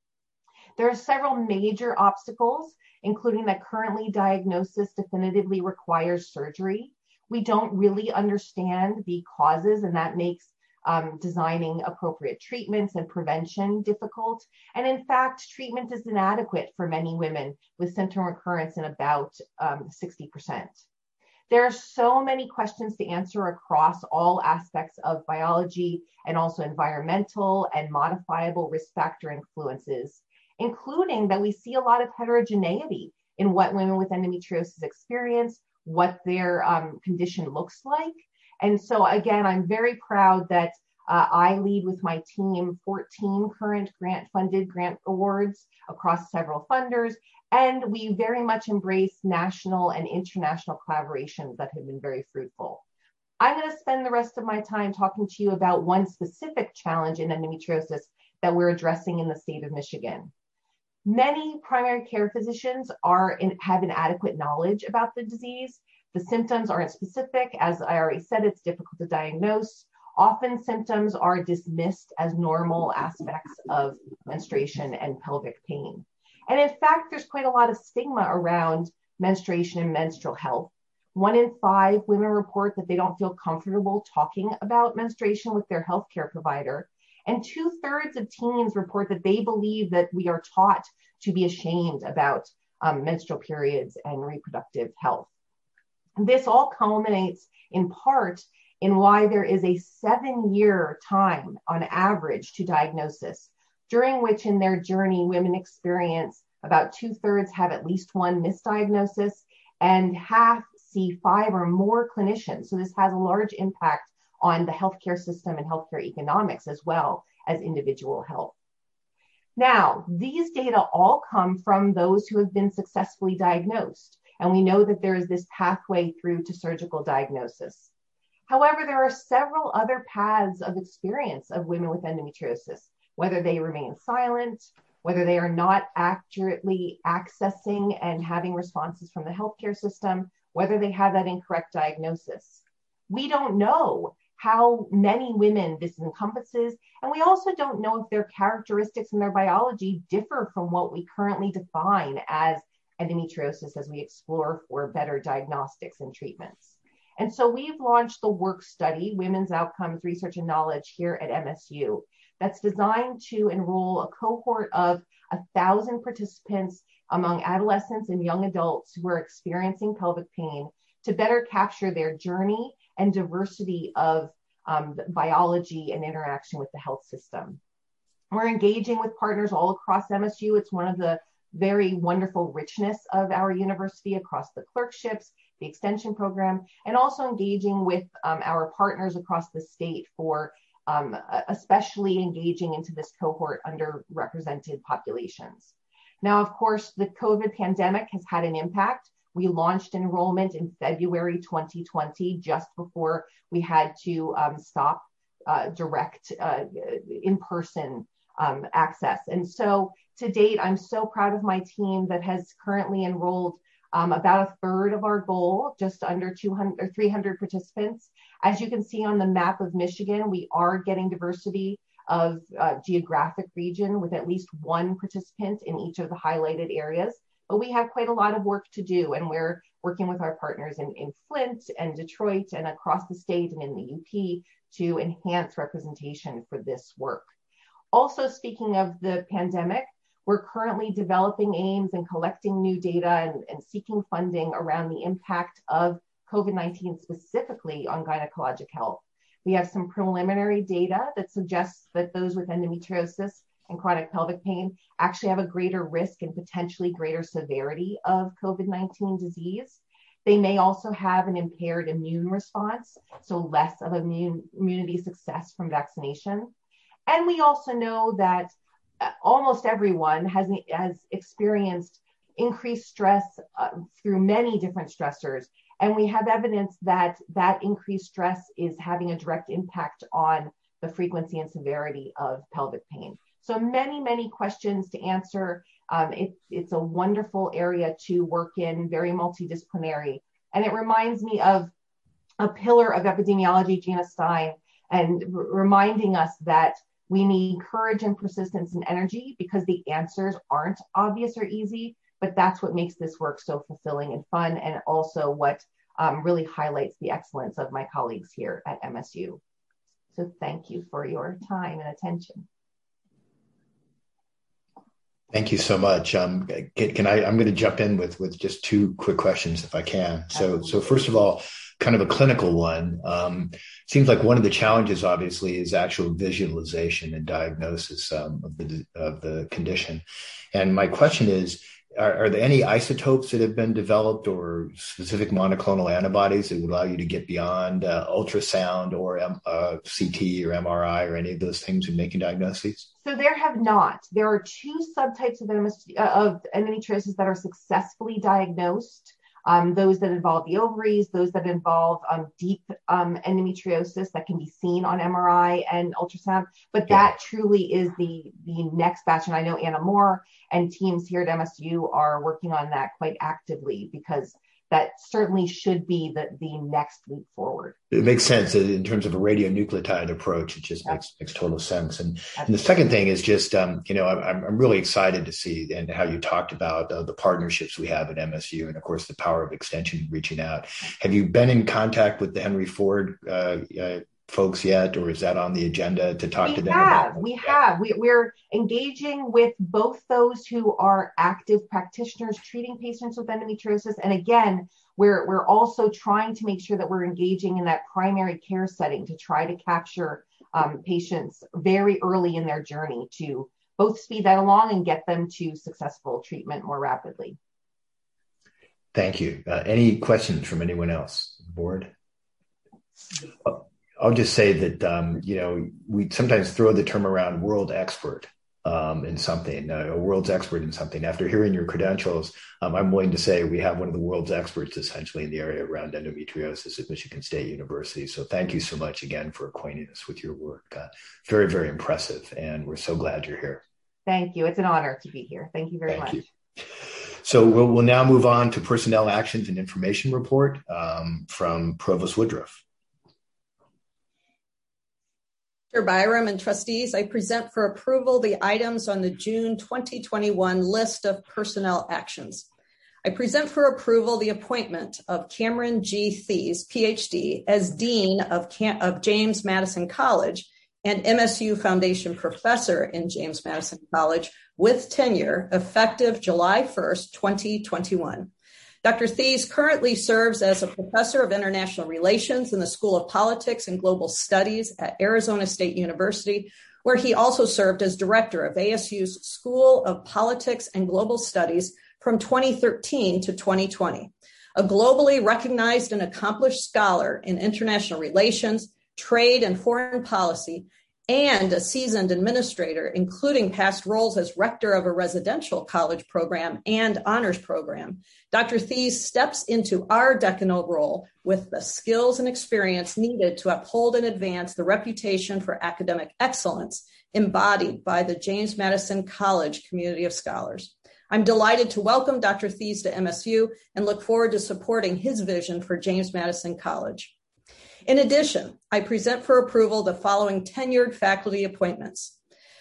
There are several major obstacles, including that currently diagnosis definitively requires surgery. We don't really understand the causes, and that makes um, designing appropriate treatments and prevention difficult. And in fact, treatment is inadequate for many women with symptom recurrence in about um, sixty percent. There are so many questions to answer across all aspects of biology and also environmental and modifiable risk factor influences, including that we see a lot of heterogeneity in what women with endometriosis experience, what their um, condition looks like. And so again, I'm very proud that uh, I lead with my team fourteen current grant funded grant awards across several funders. And we very much embrace national and international collaborations that have been very fruitful. I'm going to spend the rest of my time talking to you about one specific challenge in endometriosis that we're addressing in the state of Michigan. Many primary care physicians are in, have inadequate knowledge about the disease. The symptoms aren't specific. As I already said, it's difficult to diagnose. Often symptoms are dismissed as normal aspects of menstruation and pelvic pain. And in fact, there's quite a lot of stigma around menstruation and menstrual health. One in five women report that they don't feel comfortable talking about menstruation with their healthcare provider. And two thirds of teens report that they believe that we are taught to be ashamed about um, menstrual periods and reproductive health. This all culminates in part in why there is a seven year time on average to diagnosis, during which in their journey, women experience about two thirds have at least one misdiagnosis and half see five or more clinicians. So this has a large impact on the healthcare system and healthcare economics as well as individual health. Now, these data all come from those who have been successfully diagnosed, and we know that there is this pathway through to surgical diagnosis. However, there are several other paths of experience of women with endometriosis, whether they remain silent, whether they are not accurately accessing and having responses from the healthcare system, whether they have that incorrect diagnosis. We don't know how many women this encompasses, and we also don't know if their characteristics and their biology differ from what we currently define as endometriosis as we explore for better diagnostics and treatments. And so we've launched the WORK study, Women's Outcomes Research and Knowledge, here at M S U, that's designed to enroll a cohort of a thousand participants among adolescents and young adults who are experiencing pelvic pain to better capture their journey and diversity of um, biology and interaction with the health system. We're engaging with partners all across M S U. It's one of the very wonderful richness of our university across the clerkships, the extension program, and also engaging with um, our partners across the state for um, especially engaging into this cohort underrepresented populations. Now, of course, the COVID pandemic has had an impact. We launched enrollment in February twenty twenty, just before we had to um, stop uh, direct uh, in-person um, access. And so to date, I'm so proud of my team that has currently enrolled um, about a third of our goal, just under two hundred or three hundred participants. As you can see on the map of Michigan, we are getting diversity of uh, geographic region with at least one participant in each of the highlighted areas. But we have quite a lot of work to do, and we're working with our partners in, in Flint and Detroit and across the state and in the U P to enhance representation for this work. Also, speaking of the pandemic, we're currently developing aims and collecting new data and, and seeking funding around the impact of COVID nineteen specifically on gynecologic health. We have some preliminary data that suggests that those with endometriosis and chronic pelvic pain actually have a greater risk and potentially greater severity of COVID nineteen disease. They may also have an impaired immune response, so less of immune immunity success from vaccination. And we also know that almost everyone has, has experienced increased stress uh, through many different stressors, And we have evidence that that increased stress is having a direct impact on the frequency and severity of pelvic pain. So many, many questions to answer. Um, it, it's a wonderful area to work in, very multidisciplinary. And it reminds me of a pillar of epidemiology, Gina Stein, and r- reminding us that we need courage and persistence and energy because the answers aren't obvious or easy, but that's what makes this work so fulfilling and fun, and also what um, really highlights the excellence of my colleagues here at M S U. So thank you for your time and attention. Thank you so much. Um, can, can I, I'm going to jump in with, with just two quick questions if I can. So, so first of all, kind of a clinical one. Um, seems like one of the challenges obviously is actual visualization and diagnosis um, of the, of the condition. And my question is, Are, are there any isotopes that have been developed or specific monoclonal antibodies that would allow you to get beyond uh, ultrasound or um, uh, C T or M R I or any of those things in making diagnoses? So there have not. There are two subtypes of, endometri- uh, of endometriosis that are successfully diagnosed. Um, those that involve the ovaries, those that involve um, deep um, endometriosis that can be seen on M R I and ultrasound. But Yeah. that truly is the, the next batch. And I know Anna Moore and teams here at M S U are working on that quite actively because that certainly should be the, the next leap forward. It makes sense in terms of a radionucleotide approach. It just Yeah. makes makes total sense. And, and the second thing is just, um, you know, I'm, I'm really excited to see and how you talked about uh, the partnerships we have at M S U and, of course, the power of extension reaching out. Have you been in contact with the Henry Ford uh, uh, folks yet, or is that on the agenda to talk we to them have, about? We have. We, we're engaging with both those who are active practitioners treating patients with endometriosis. And again, we're, we're also trying to make sure that we're engaging in that primary care setting to try to capture um, patients very early in their journey to both speed that along and get them to successful treatment more rapidly. Thank you. Uh, any questions from anyone else on the board? I'll just say that, um, you know, we sometimes throw the term around world expert um, in something, uh, a world's expert in something. After hearing your credentials, um, I'm willing to say we have one of the world's experts essentially in the area around endometriosis at Michigan State University. So thank you so much again for acquainting us with your work. Uh, very, very impressive. And we're so glad you're here. Thank you. It's an honor to be here. Thank you very Thank much. You. So we'll, we'll now move on to personnel actions and information report um, from Provost Woodruff. Mister Byram and trustees, I present for approval the items on the June twenty twenty-one list of personnel actions. I present for approval the appointment of Cameron G. Thies, P H D, as Dean of, Cam- of James Madison College and M S U Foundation Professor in James Madison College with tenure effective July first, twenty twenty-one. Doctor Thies currently serves as a professor of international relations in the School of Politics and Global Studies at Arizona State University, where he also served as director of A S U's School of Politics and Global Studies from twenty thirteen to twenty twenty. A globally recognized and accomplished scholar in international relations, trade, and foreign policy, and a seasoned administrator, including past roles as rector of a residential college program and honors program, Doctor Thies steps into our decanal role with the skills and experience needed to uphold and advance the reputation for academic excellence embodied by the James Madison College community of scholars. I'm delighted to welcome Doctor Thies to M S U and look forward to supporting his vision for James Madison College. In addition, I present for approval the following tenured faculty appointments.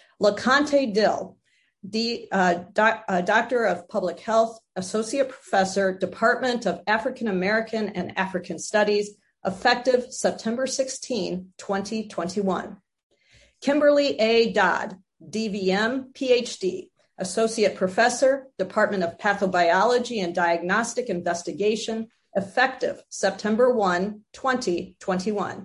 LaConte Dill, D, uh, doc, uh, Doctor of Public Health, Associate Professor, Department of African American and African Studies, effective September sixteenth, twenty twenty-one. Kimberly A. Dodd, D V M, P H D, Associate Professor, Department of Pathobiology and Diagnostic Investigation, effective September first, twenty twenty-one.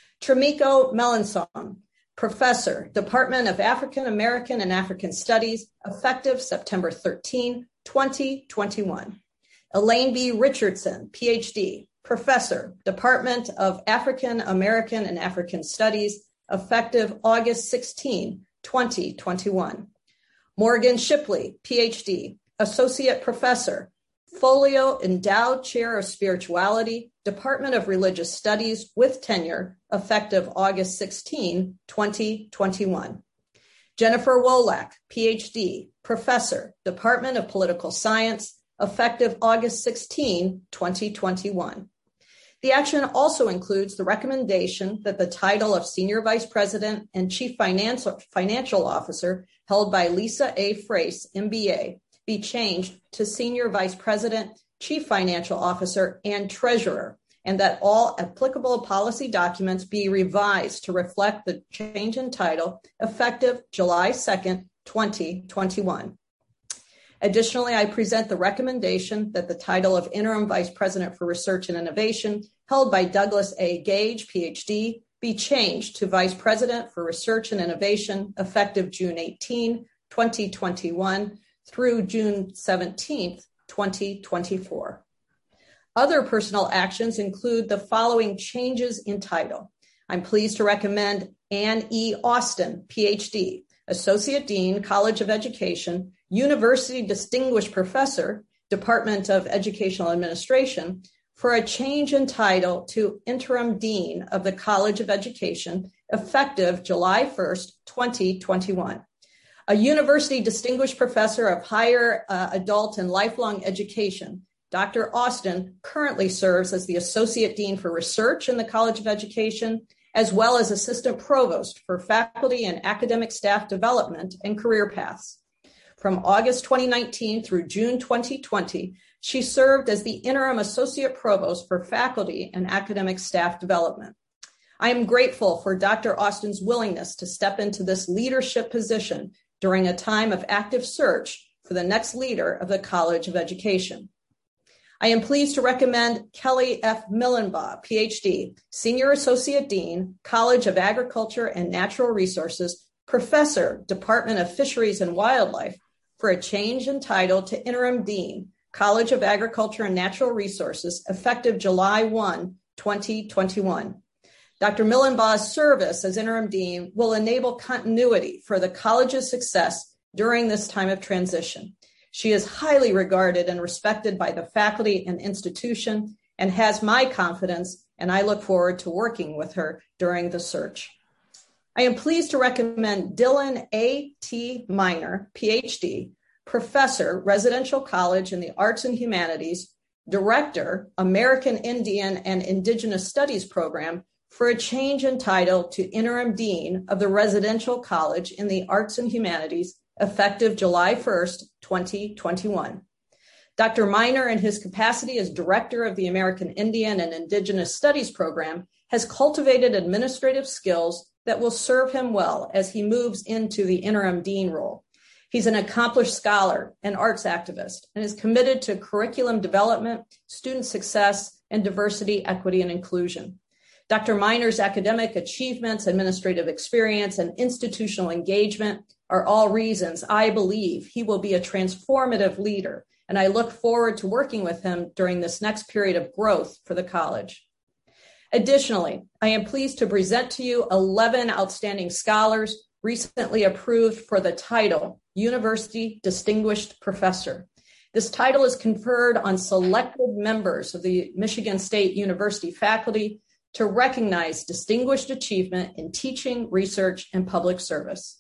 Trimiko Melanson, Professor, Department of African American and African Studies, effective September thirteenth, twenty twenty-one. Elaine B. Richardson, P H D, Professor, Department of African American and African Studies, effective August sixteenth, twenty twenty-one. Morgan Shipley, P H D, Associate Professor, Folio Endowed Chair of Spirituality, Department of Religious Studies with tenure, effective August sixteenth, twenty twenty-one. Jennifer Wolak, P H D, Professor, Department of Political Science, effective August sixteenth, twenty twenty-one. The action also includes the recommendation that the title of Senior Vice President and Chief Financial, Financial Officer held by Lisa A. Frace, M B A, be changed to Senior Vice President, Chief Financial Officer, and Treasurer, and that all applicable policy documents be revised to reflect the change in title effective July second, twenty twenty-one. Additionally, I present the recommendation that the title of Interim Vice President for Research and Innovation held by Douglas A. Gage, P H D, be changed to Vice President for Research and Innovation effective June eighteenth, twenty twenty-one through June seventeenth, twenty twenty-four. Other personal actions include the following changes in title. I'm pleased to recommend Ann E. Austin, P H D, Associate Dean, College of Education, University Distinguished Professor, Department of Educational Administration, for a change in title to Interim Dean of the College of Education, effective July first, twenty twenty-one. A University Distinguished Professor of Higher uh, Adult and Lifelong Education, Doctor Austin currently serves as the Associate Dean for Research in the College of Education, as well as Assistant Provost for Faculty and Academic Staff Development and Career Paths. From August twenty nineteen through June twenty twenty, she served as the Interim Associate Provost for Faculty and Academic Staff Development. I am grateful for Doctor Austin's willingness to step into this leadership position during a time of active search for the next leader of the College of Education. I am pleased to recommend Kelly F. Millenbaugh, P H D, Senior Associate Dean, College of Agriculture and Natural Resources, Professor, Department of Fisheries and Wildlife, for a change in title to Interim Dean, College of Agriculture and Natural Resources, effective July first, twenty twenty-one. Doctor Millenbaugh's service as Interim Dean will enable continuity for the college's success during this time of transition. She is highly regarded and respected by the faculty and institution and has my confidence, and I look forward to working with her during the search. I am pleased to recommend Dylan A. T. Miner, P H D, Professor, Residential College in the Arts and Humanities, Director, American Indian and Indigenous Studies Program, for a change in title to Interim Dean of the Residential College in the Arts and Humanities, effective July first, twenty twenty-one. Doctor Miner, in his capacity as Director of the American Indian and Indigenous Studies Program, has cultivated administrative skills that will serve him well as he moves into the Interim Dean role. He's an accomplished scholar and arts activist and is committed to curriculum development, student success, and diversity, equity, and inclusion. Doctor Miner's academic achievements, administrative experience, and institutional engagement are all reasons I believe he will be a transformative leader, and I look forward to working with him during this next period of growth for the college. Additionally, I am pleased to present to you eleven outstanding scholars recently approved for the title University Distinguished Professor. This title is conferred on selected members of the Michigan State University faculty to recognize distinguished achievement in teaching, research, and public service.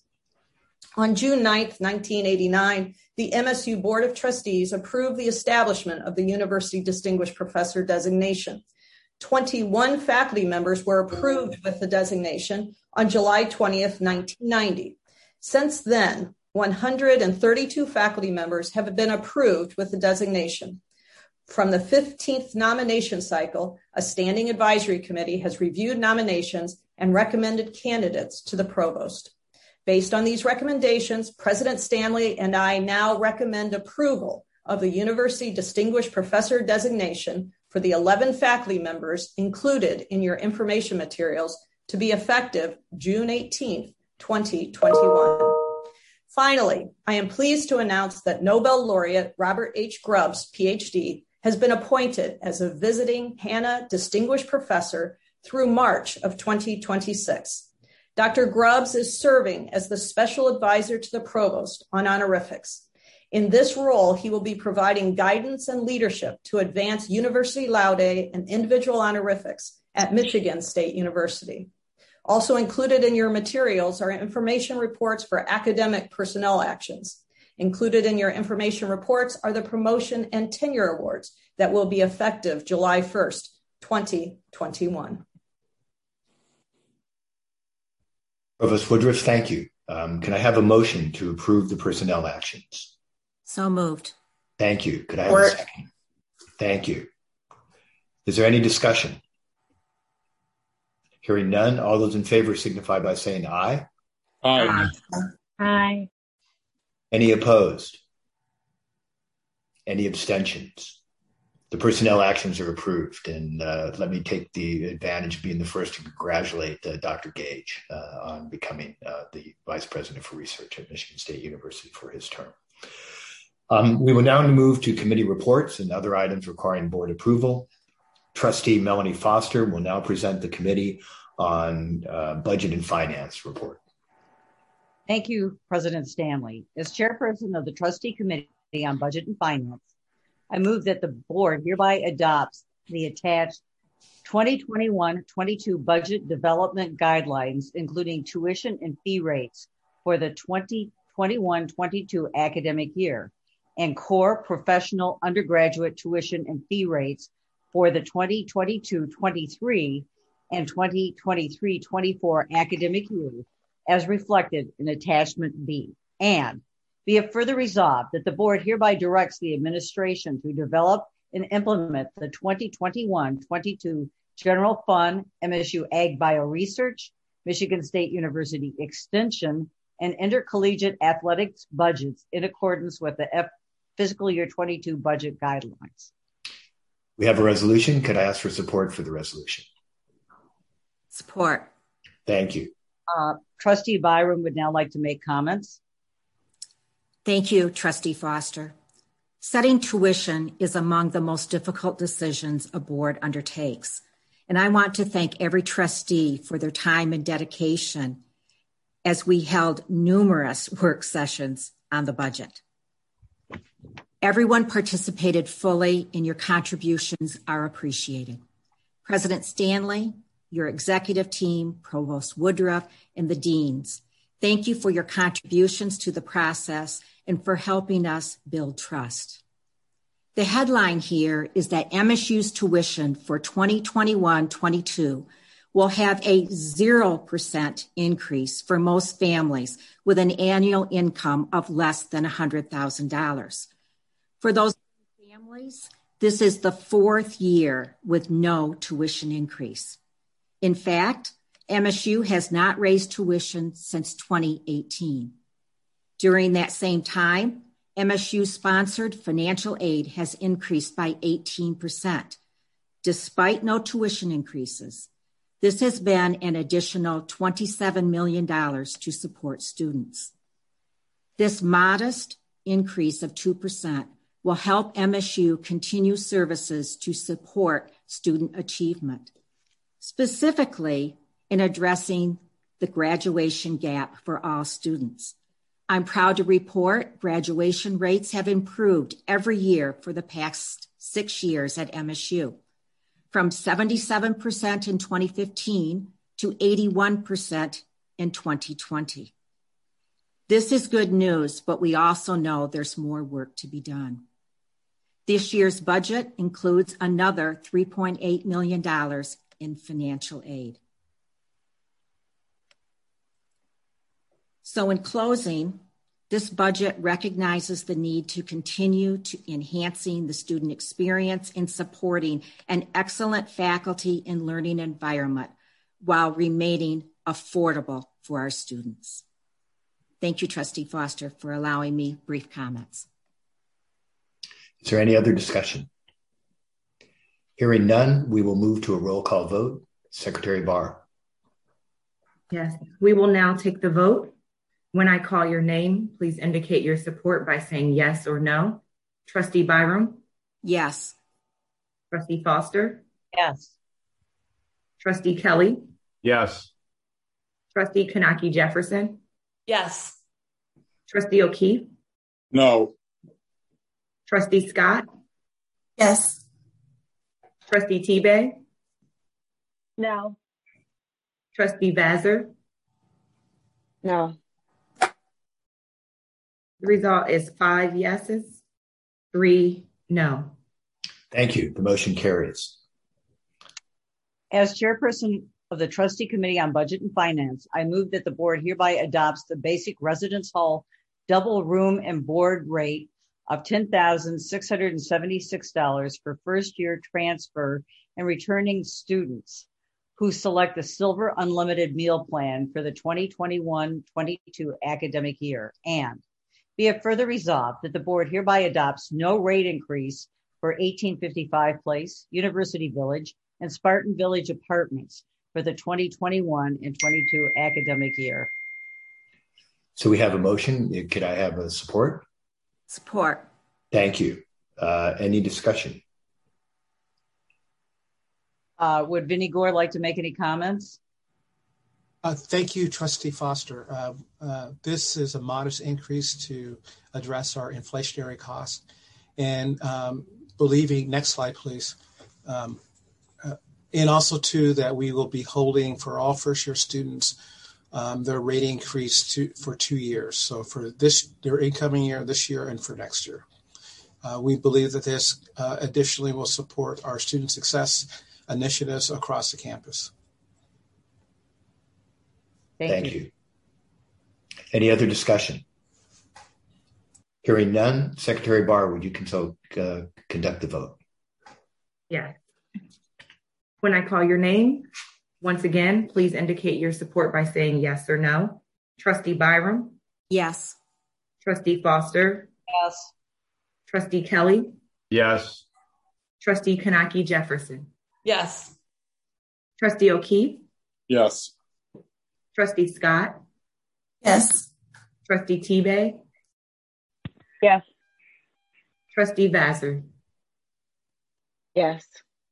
On June ninth, nineteen eighty-nine, the M S U Board of Trustees approved the establishment of the University Distinguished Professor designation. twenty-one faculty members were approved with the designation on July twentieth, nineteen ninety. Since then, one hundred thirty-two faculty members have been approved with the designation. From the fifteenth nomination cycle, a standing advisory committee has reviewed nominations and recommended candidates to the provost. Based on these recommendations, President Stanley and I now recommend approval of the University Distinguished Professor designation for the eleven faculty members included in your information materials to be effective June eighteenth, twenty twenty-one. Finally, I am pleased to announce that Nobel laureate Robert H. Grubbs, P H D, has been appointed as a visiting Hanna Distinguished Professor through March of twenty twenty-six. Doctor Grubbs is serving as the special advisor to the provost on honorifics. In this role, he will be providing guidance and leadership to advance University Laude and individual honorifics at Michigan State University. Also included in your materials are information reports for academic personnel actions. Included in your information reports are the promotion and tenure awards that will be effective July first, twenty twenty-one. Provost Woodruff, thank you. Um, can I have a motion to approve the personnel actions? So moved. Thank you. Could I have a second? Thank you. Is there any discussion? Hearing none, all those in favor signify by saying aye. Aye. Aye. Any opposed? Any abstentions? The personnel actions are approved. And uh, let me take the advantage of being the first to congratulate uh, Doctor Gage uh, on becoming uh, the Vice President for Research at Michigan State University for his term. Um, we will now move to committee reports and other items requiring board approval. Trustee Melanie Foster will now present the committee on uh, budget and finance report. Thank you, President Stanley. As chairperson of the Trustee Committee on Budget and Finance, I move that the board hereby adopts the attached twenty twenty-one twenty-two budget development guidelines, including tuition and fee rates for the twenty twenty-one twenty-two academic year, and core professional undergraduate tuition and fee rates for the twenty twenty-two twenty-three and twenty twenty-three twenty-four academic years, as reflected in attachment B. And be it further resolved that the board hereby directs the administration to develop and implement the twenty twenty-one twenty-two General Fund, M S U Ag Bio Research, Michigan State University Extension, and intercollegiate athletics budgets in accordance with the F- fiscal year twenty-two budget guidelines. We have a resolution. Could I ask for support for the resolution? Support. Thank you. Uh, Trustee Byram would now like to make comments. Thank you, Trustee Foster. Setting tuition is among the most difficult decisions a board undertakes, and I want to thank every trustee for their time and dedication as we held numerous work sessions on the budget. Everyone participated fully, and your contributions are appreciated. President Stanley, your executive team, Provost Woodruff, and the deans, thank you for your contributions to the process and for helping us build trust. The headline here is that M S U's tuition for twenty twenty-one twenty-two will have a zero percent increase for most families with an annual income of less than one hundred thousand dollars. For those families, this is the fourth year with no tuition increase. In fact, M S U has not raised tuition since twenty eighteen. During that same time, M S U-sponsored financial aid has increased by eighteen percent, despite no tuition increases. This has been an additional twenty-seven million dollars to support students. This modest increase of two percent will help M S U continue services to support student achievement, specifically in addressing the graduation gap for all students. I'm proud to report graduation rates have improved every year for the past six years at M S U, from seventy-seven percent in twenty fifteen to eighty-one percent in twenty twenty. This is good news, but we also know there's more work to be done. This year's budget includes another three point eight million dollars in financial aid. So in closing, this budget recognizes the need to continue to enhancing the student experience and supporting an excellent faculty and learning environment while remaining affordable for our students. Thank you, Trustee Foster, for allowing me brief comments. Is there any other discussion? Hearing none, we will move to a roll call vote. Secretary Barr. Yes, we will now take the vote. When I call your name, please indicate your support by saying yes or no. Trustee Byram? Yes. Trustee Foster? Yes. Trustee Kelly? Yes. Trustee Kanaki Jefferson? Yes. Trustee O'Keefe? No. Trustee Scott? Yes. Trustee Tebay? No. Trustee Vazir? No. The result is five yeses, three no. Thank you. The motion carries. As chairperson of the Trustee Committee on Budget and Finance, I move that the board hereby adopts the basic residence hall double room and board rate of ten thousand six hundred seventy-six dollars for first year transfer and returning students who select the Silver Unlimited Meal Plan for the twenty twenty-one twenty-two academic year. And be it further resolved that the board hereby adopts no rate increase for eighteen fifty-five Place, University Village, and Spartan Village Apartments for the twenty twenty-one and twenty-two academic year. So we have a motion. Could I have a support? Support. Thank you. Uh, any discussion? Uh, would Vinnie Gore like to make any comments? Uh, thank you, Trustee Foster. Uh, uh, this is a modest increase to address our inflationary costs. And um, believing, next slide, please. Um, uh, and also, too, that we will be holding for all first-year students um, their rate increase to, for two years. So for this, their incoming year, this year, and for next year. Uh, we believe that this uh, additionally will support our student success initiatives across the campus. Thank, Thank you. you. Any other discussion? Hearing none, Secretary Barr, would you consult, uh, conduct the vote? Yes. When I call your name, once again, please indicate your support by saying yes or no. Trustee Byram? Yes. Trustee Foster? Yes. Trustee Kelly? Yes. Trustee Kanaki Jefferson? Yes. Trustee O'Keefe? Yes. Trustee Scott? Yes. Trustee Tebay? Yes. Trustee Vazir? Yes.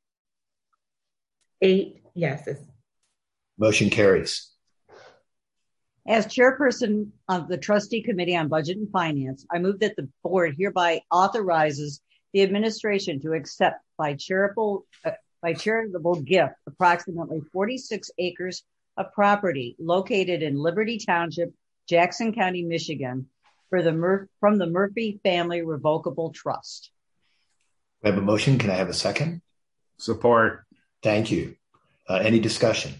Eight yeses. Motion carries. As chairperson of the Trustee Committee on Budget and Finance, I move that the board hereby authorizes the administration to accept by charitable, uh, by charitable gift approximately forty-six acres of property located in Liberty Township, Jackson County, Michigan, for the Mur- from the Murphy Family Revocable Trust. I have a motion. Can I have a second? Support. Thank you. Uh, any discussion?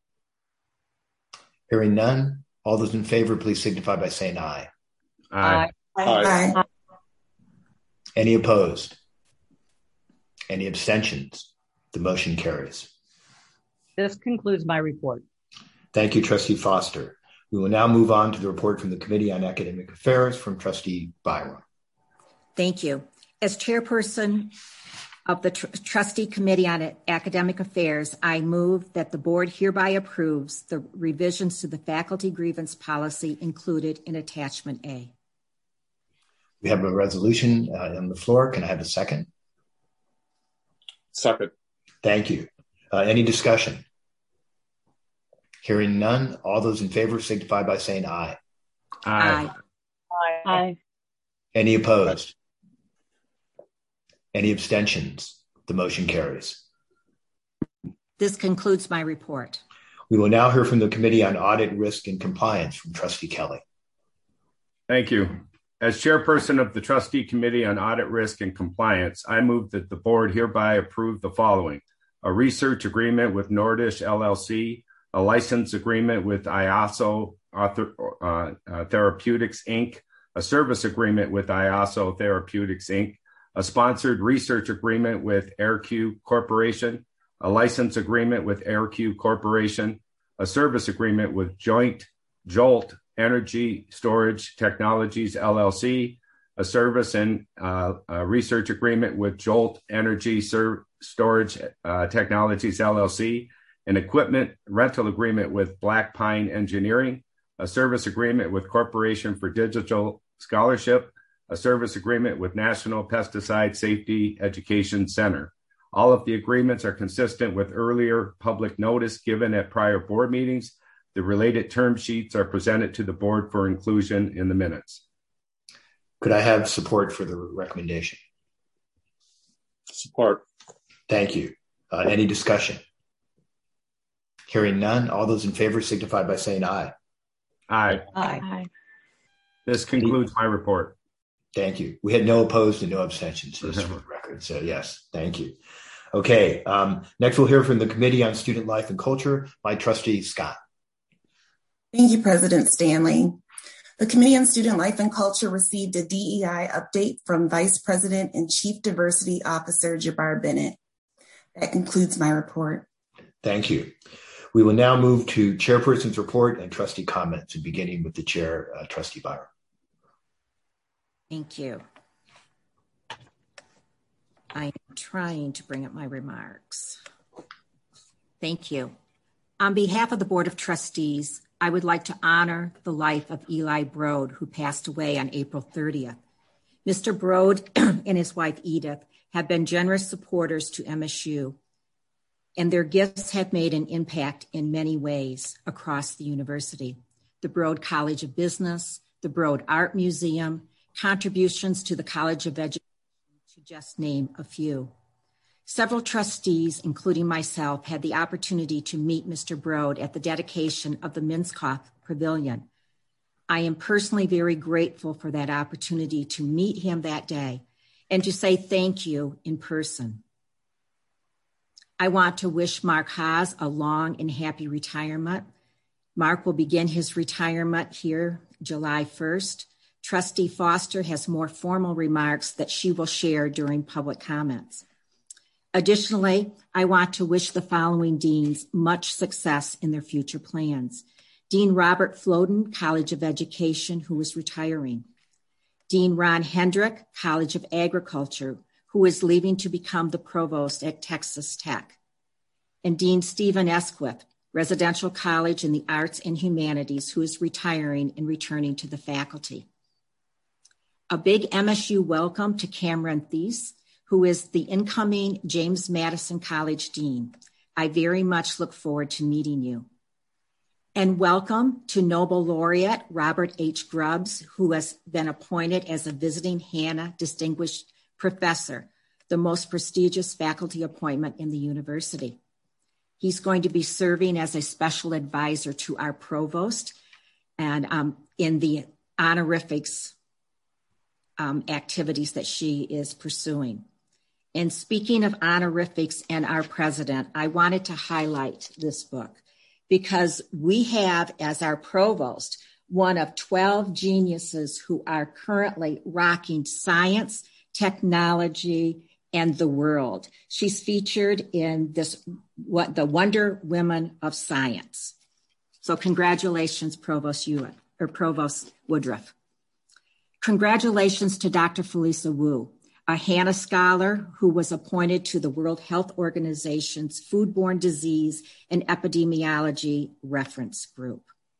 Hearing none, all those in favor, please signify by saying aye. Aye. Aye. Aye. Any opposed? Any abstentions? The motion carries. This concludes my report. Thank you, Trustee Foster. We will now move on to the report from the Committee on Academic Affairs from Trustee Byram. Thank you. As chairperson of the tr- Trustee Committee on Academic Affairs, I move that the board hereby approves the revisions to the faculty grievance policy included in Attachment A. We have a resolution uh, on the floor. Can I have a second? Second. Thank you. Uh, any discussion? Hearing none, all those in favor signify by saying aye. Aye. Aye. Aye. Any opposed? Any abstentions? The motion carries. This concludes my report. We will now hear from the Committee on Audit, Risk, and Compliance from Trustee Kelly. Thank you. As chairperson of the Trustee Committee on Audit, Risk, and Compliance, I move that the board hereby approve the following: a research agreement with Nordish L L C, a license agreement with I A S O Author, uh, uh, Therapeutics, Incorporated, a service agreement with I A S O Therapeutics, Incorporated, a sponsored research agreement with AirQ Corporation, a license agreement with AirQ Corporation, a service agreement with Joint Jolt Energy Storage Technologies, L L C, a service and uh, a research agreement with Jolt Energy Ser- Storage uh, Technologies, L L C, an equipment rental agreement with Black Pine Engineering, a service agreement with Corporation for Digital Scholarship, a service agreement with National Pesticide Safety Education Center. All of the agreements are consistent with earlier public notice given at prior board meetings. The related term sheets are presented to the board for inclusion in the minutes. Could I have support for the recommendation? Support. Thank you. Uh, any discussion? Hearing none, all those in favor signify by saying aye. Aye. Aye. This concludes my report. Thank you. We had no opposed and no abstentions, just for the record. So yes, thank you. Okay. Um, next, we'll hear from the Committee on Student Life and Culture by Trustee Scott. Thank you, President Stanley. The Committee on Student Life and Culture received a D E I update from Vice President and Chief Diversity Officer Jabbar Bennett. That concludes my report. Thank you. We will now move to Chairperson's report and trustee comments, and beginning with the Chair, uh, Trustee Byram. Thank you. I am trying to bring up my remarks. Thank you. On behalf of the Board of Trustees, I would like to honor the life of Eli Broad, who passed away on April thirtieth. Mister Broad and his wife Edith have been generous supporters to M S U, and their gifts have made an impact in many ways across the university. The Broad College of Business, the Broad Art Museum, contributions to the College of Education, to just name a few. Several trustees, including myself, had the opportunity to meet Mister Broad at the dedication of the Minskoff Pavilion. I am personally very grateful for that opportunity to meet him that day and to say thank you in person. I want to wish Mark Haas a long and happy retirement. Mark will begin his retirement here July first. Trustee Foster has more formal remarks that she will share during public comments. Additionally, I want to wish the following deans much success in their future plans. Dean Robert Floden, College of Education, who is retiring. Dean Ron Hendrick, College of Agriculture, who is leaving to become the provost at Texas Tech. And Dean Stephen Esquith, Residential College in the Arts and Humanities, who is retiring and returning to the faculty. A big M S U welcome to Cameron Thies, who is the incoming James Madison College Dean. I very much look forward to meeting you. And welcome to Nobel Laureate Robert H. Grubbs, who has been appointed as a visiting Hanna Distinguished Professor, the most prestigious faculty appointment in the university. He's going to be serving as a special advisor to our provost and um, in the honorifics um, activities that she is pursuing. And speaking of honorifics and our president, I wanted to highlight this book because we have as our provost one of twelve geniuses who are currently rocking science, technology, and the world. She's featured in this, what the Wonder Women of Science. So congratulations, Provost Hewitt, or Provost Woodruff. Congratulations to Doctor Felisa Wu, a Hanna Scholar who was appointed to the World Health Organization's Foodborne Disease and Epidemiology Reference Group.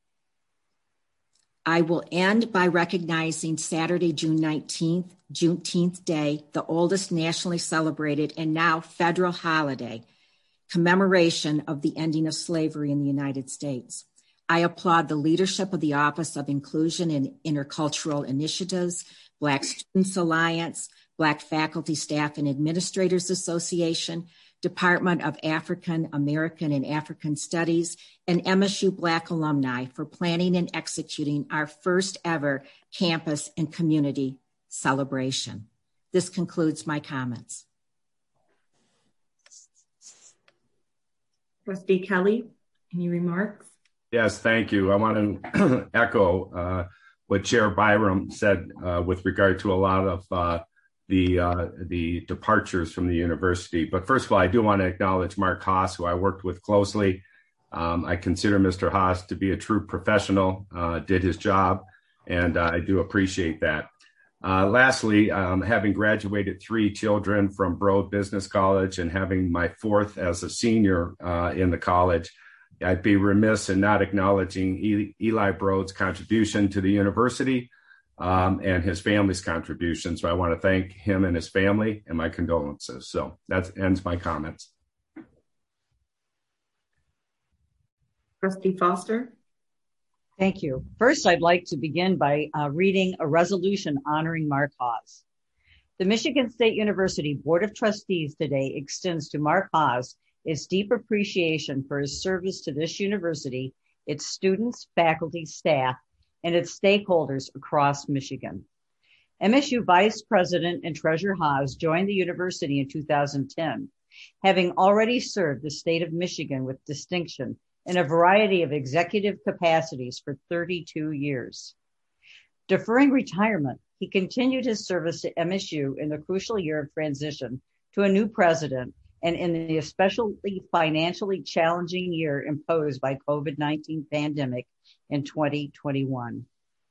I will end by recognizing Saturday, June nineteenth, Juneteenth Day, the oldest nationally celebrated and now federal holiday, commemoration of the ending of slavery in the United States. I applaud the leadership of the Office of Inclusion and Intercultural Initiatives, Black Students Alliance, Black Faculty, Staff, and Administrators Association, Department of African American and African Studies, and M S U Black alumni for planning and executing our first ever campus and community celebration. This concludes my comments. Trustee Kelly, any remarks? Yes, thank you. I want to echo uh, what Chair Byram said uh, with regard to a lot of uh, the uh, the departures from the university. But first of all, I do want to acknowledge Mark Haas, who I worked with closely. Um, I consider Mister Haas to be a true professional, uh, did his job, and uh, I do appreciate that. Uh, lastly, um, having graduated three children from Broad Business College and having my fourth as a senior uh, in the college, I'd be remiss in not acknowledging e- Eli Broad's contribution to the university um, and his family's contribution. So I want to thank him and his family and my condolences. So that ends my comments. Trustee Foster. Thank you. First, I'd like to begin by uh, reading a resolution honoring Mark Haas. The Michigan State University Board of Trustees today extends to Mark Haas its deep appreciation for his service to this university, its students, faculty, staff, and its stakeholders across Michigan. M S U Vice President and Treasurer Haas joined the university in two thousand ten, having already served the state of Michigan with distinction in a variety of executive capacities for thirty-two years. Deferring retirement, he continued his service to M S U in the crucial year of transition to a new president and in the especially financially challenging year imposed by COVID nineteen pandemic in twenty twenty-one.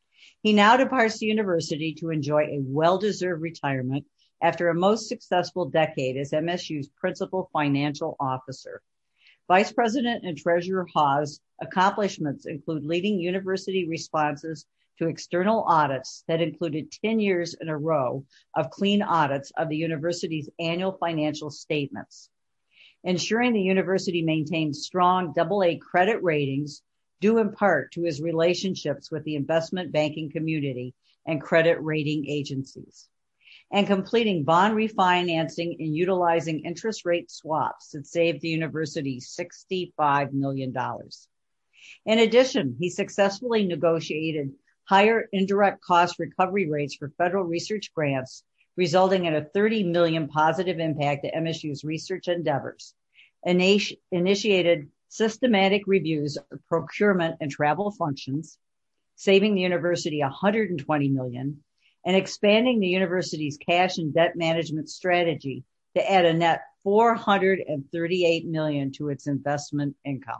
He now departs the university to enjoy a well-deserved retirement after a most successful decade as M S U's principal financial officer. Vice President and Treasurer Haas' accomplishments include leading university responses to external audits that included ten years in a row of clean audits of the university's annual financial statements, ensuring the university maintained strong double A credit ratings due in part to his relationships with the investment banking community and credit rating agencies, and completing bond refinancing and utilizing interest rate swaps that saved the university sixty-five million dollars. In addition, he successfully negotiated higher indirect cost recovery rates for federal research grants, resulting in a thirty million dollars positive impact to M S U's research endeavors, Initi- initiated systematic reviews of procurement and travel functions, saving the university one hundred twenty million dollars, and expanding the university's cash and debt management strategy to add a net four hundred thirty-eight million dollars to its investment income.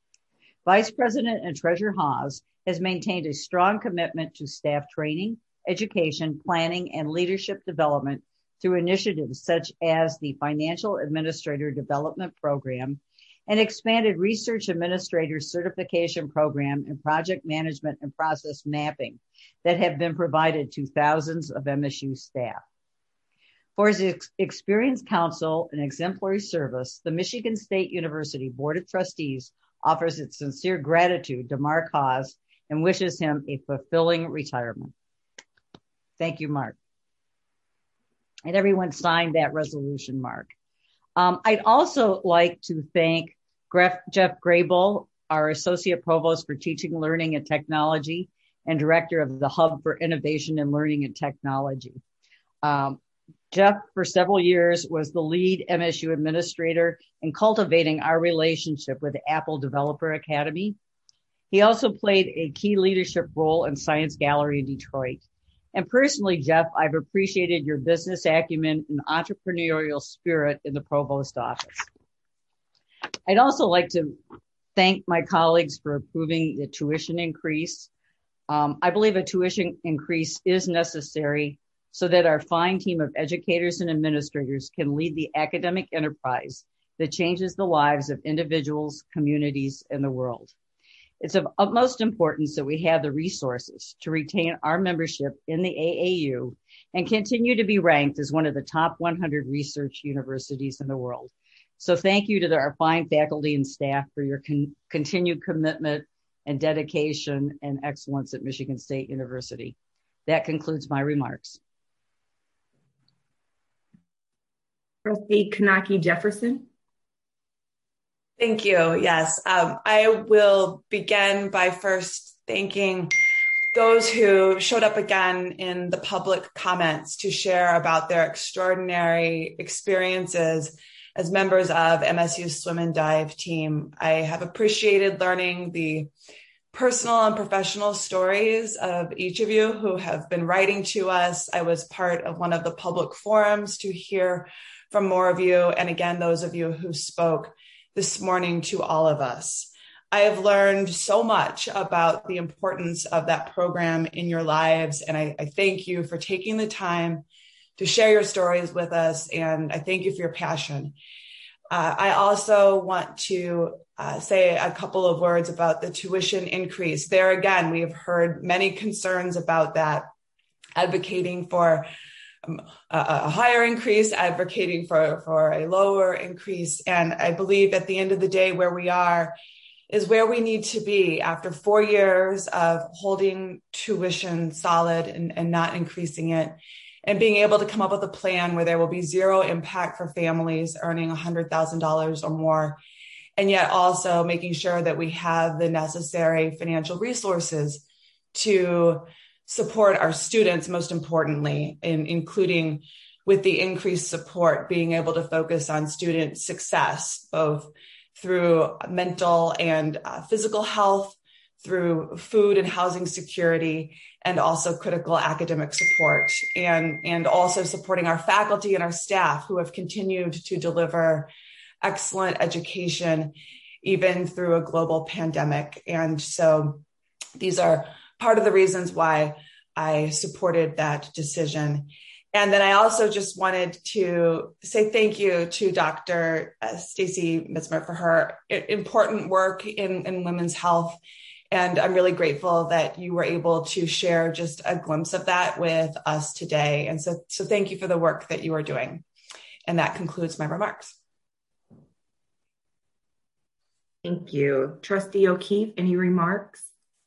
Vice President and Treasurer Haas has maintained a strong commitment to staff training, education, planning, and leadership development through initiatives such as the Financial Administrator Development Program and expanded Research Administrator Certification Program and Project Management and Process Mapping that have been provided to thousands of M S U staff. For his ex- experienced counsel and exemplary service, the Michigan State University Board of Trustees offers its sincere gratitude to Mark Haas and wishes him a fulfilling retirement. Thank you, Mark. And everyone signed that resolution, Mark. Um, I'd also like to thank Gref, Jeff Grable, our Associate Provost for Teaching, Learning, and Technology, and Director of the Hub for Innovation and Learning and Technology. Um, Jeff, for several years, was the lead M S U administrator in cultivating our relationship with Apple Developer Academy. He also played a key leadership role in Science Gallery in Detroit. And personally, Jeff, I've appreciated your business acumen and entrepreneurial spirit in the provost office. I'd also like to thank my colleagues for approving the tuition increase. Um, I believe a tuition increase is necessary so that our fine team of educators and administrators can lead the academic enterprise that changes the lives of individuals, communities, and the world. It's of utmost importance that we have the resources to retain our membership in the A A U and continue to be ranked as one of the top one hundred research universities in the world. So thank you to our fine faculty and staff for your con- continued commitment and dedication and excellence at Michigan State University. That concludes my remarks. Trustee Kanaki Jefferson. Thank you. Yes, um, I will begin by first thanking those who showed up again in the public comments to share about their extraordinary experiences as members of M S U's swim and dive team. I have appreciated learning the personal and professional stories of each of you who have been writing to us. I was part of one of the public forums to hear from more of you. And again, those of you who spoke this morning to all of us. I have learned so much about the importance of that program in your lives. And I, I thank you for taking the time to share your stories with us. And I thank you for your passion. Uh, I also want to uh, say a couple of words about the tuition increase. There again, we have heard many concerns about that, advocating for Um, a, a higher increase, advocating for, for a lower increase. And I believe at the end of the day, where we are is where we need to be after four years of holding tuition solid and, and not increasing it. and being able to come up with a plan where there will be zero impact for families earning one hundred thousand dollars or more, and yet also making sure that we have the necessary financial resources to support our students, most importantly, in, including with the increased support, being able to focus on student success, both through mental and uh, physical health, through food and housing security, and also critical academic support, and, and also supporting our faculty and our staff who have continued to deliver excellent education, even through a global pandemic. And so these are part of the reasons why I supported that decision. And then I also just wanted to say thank you to Doctor Stacy Mitzmer for her important work in, in women's health. And I'm really grateful that you were able to share just a glimpse of that with us today. And so, so thank you for the work that you are doing. And that concludes my remarks. Thank you. Trustee O'Keefe, any remarks?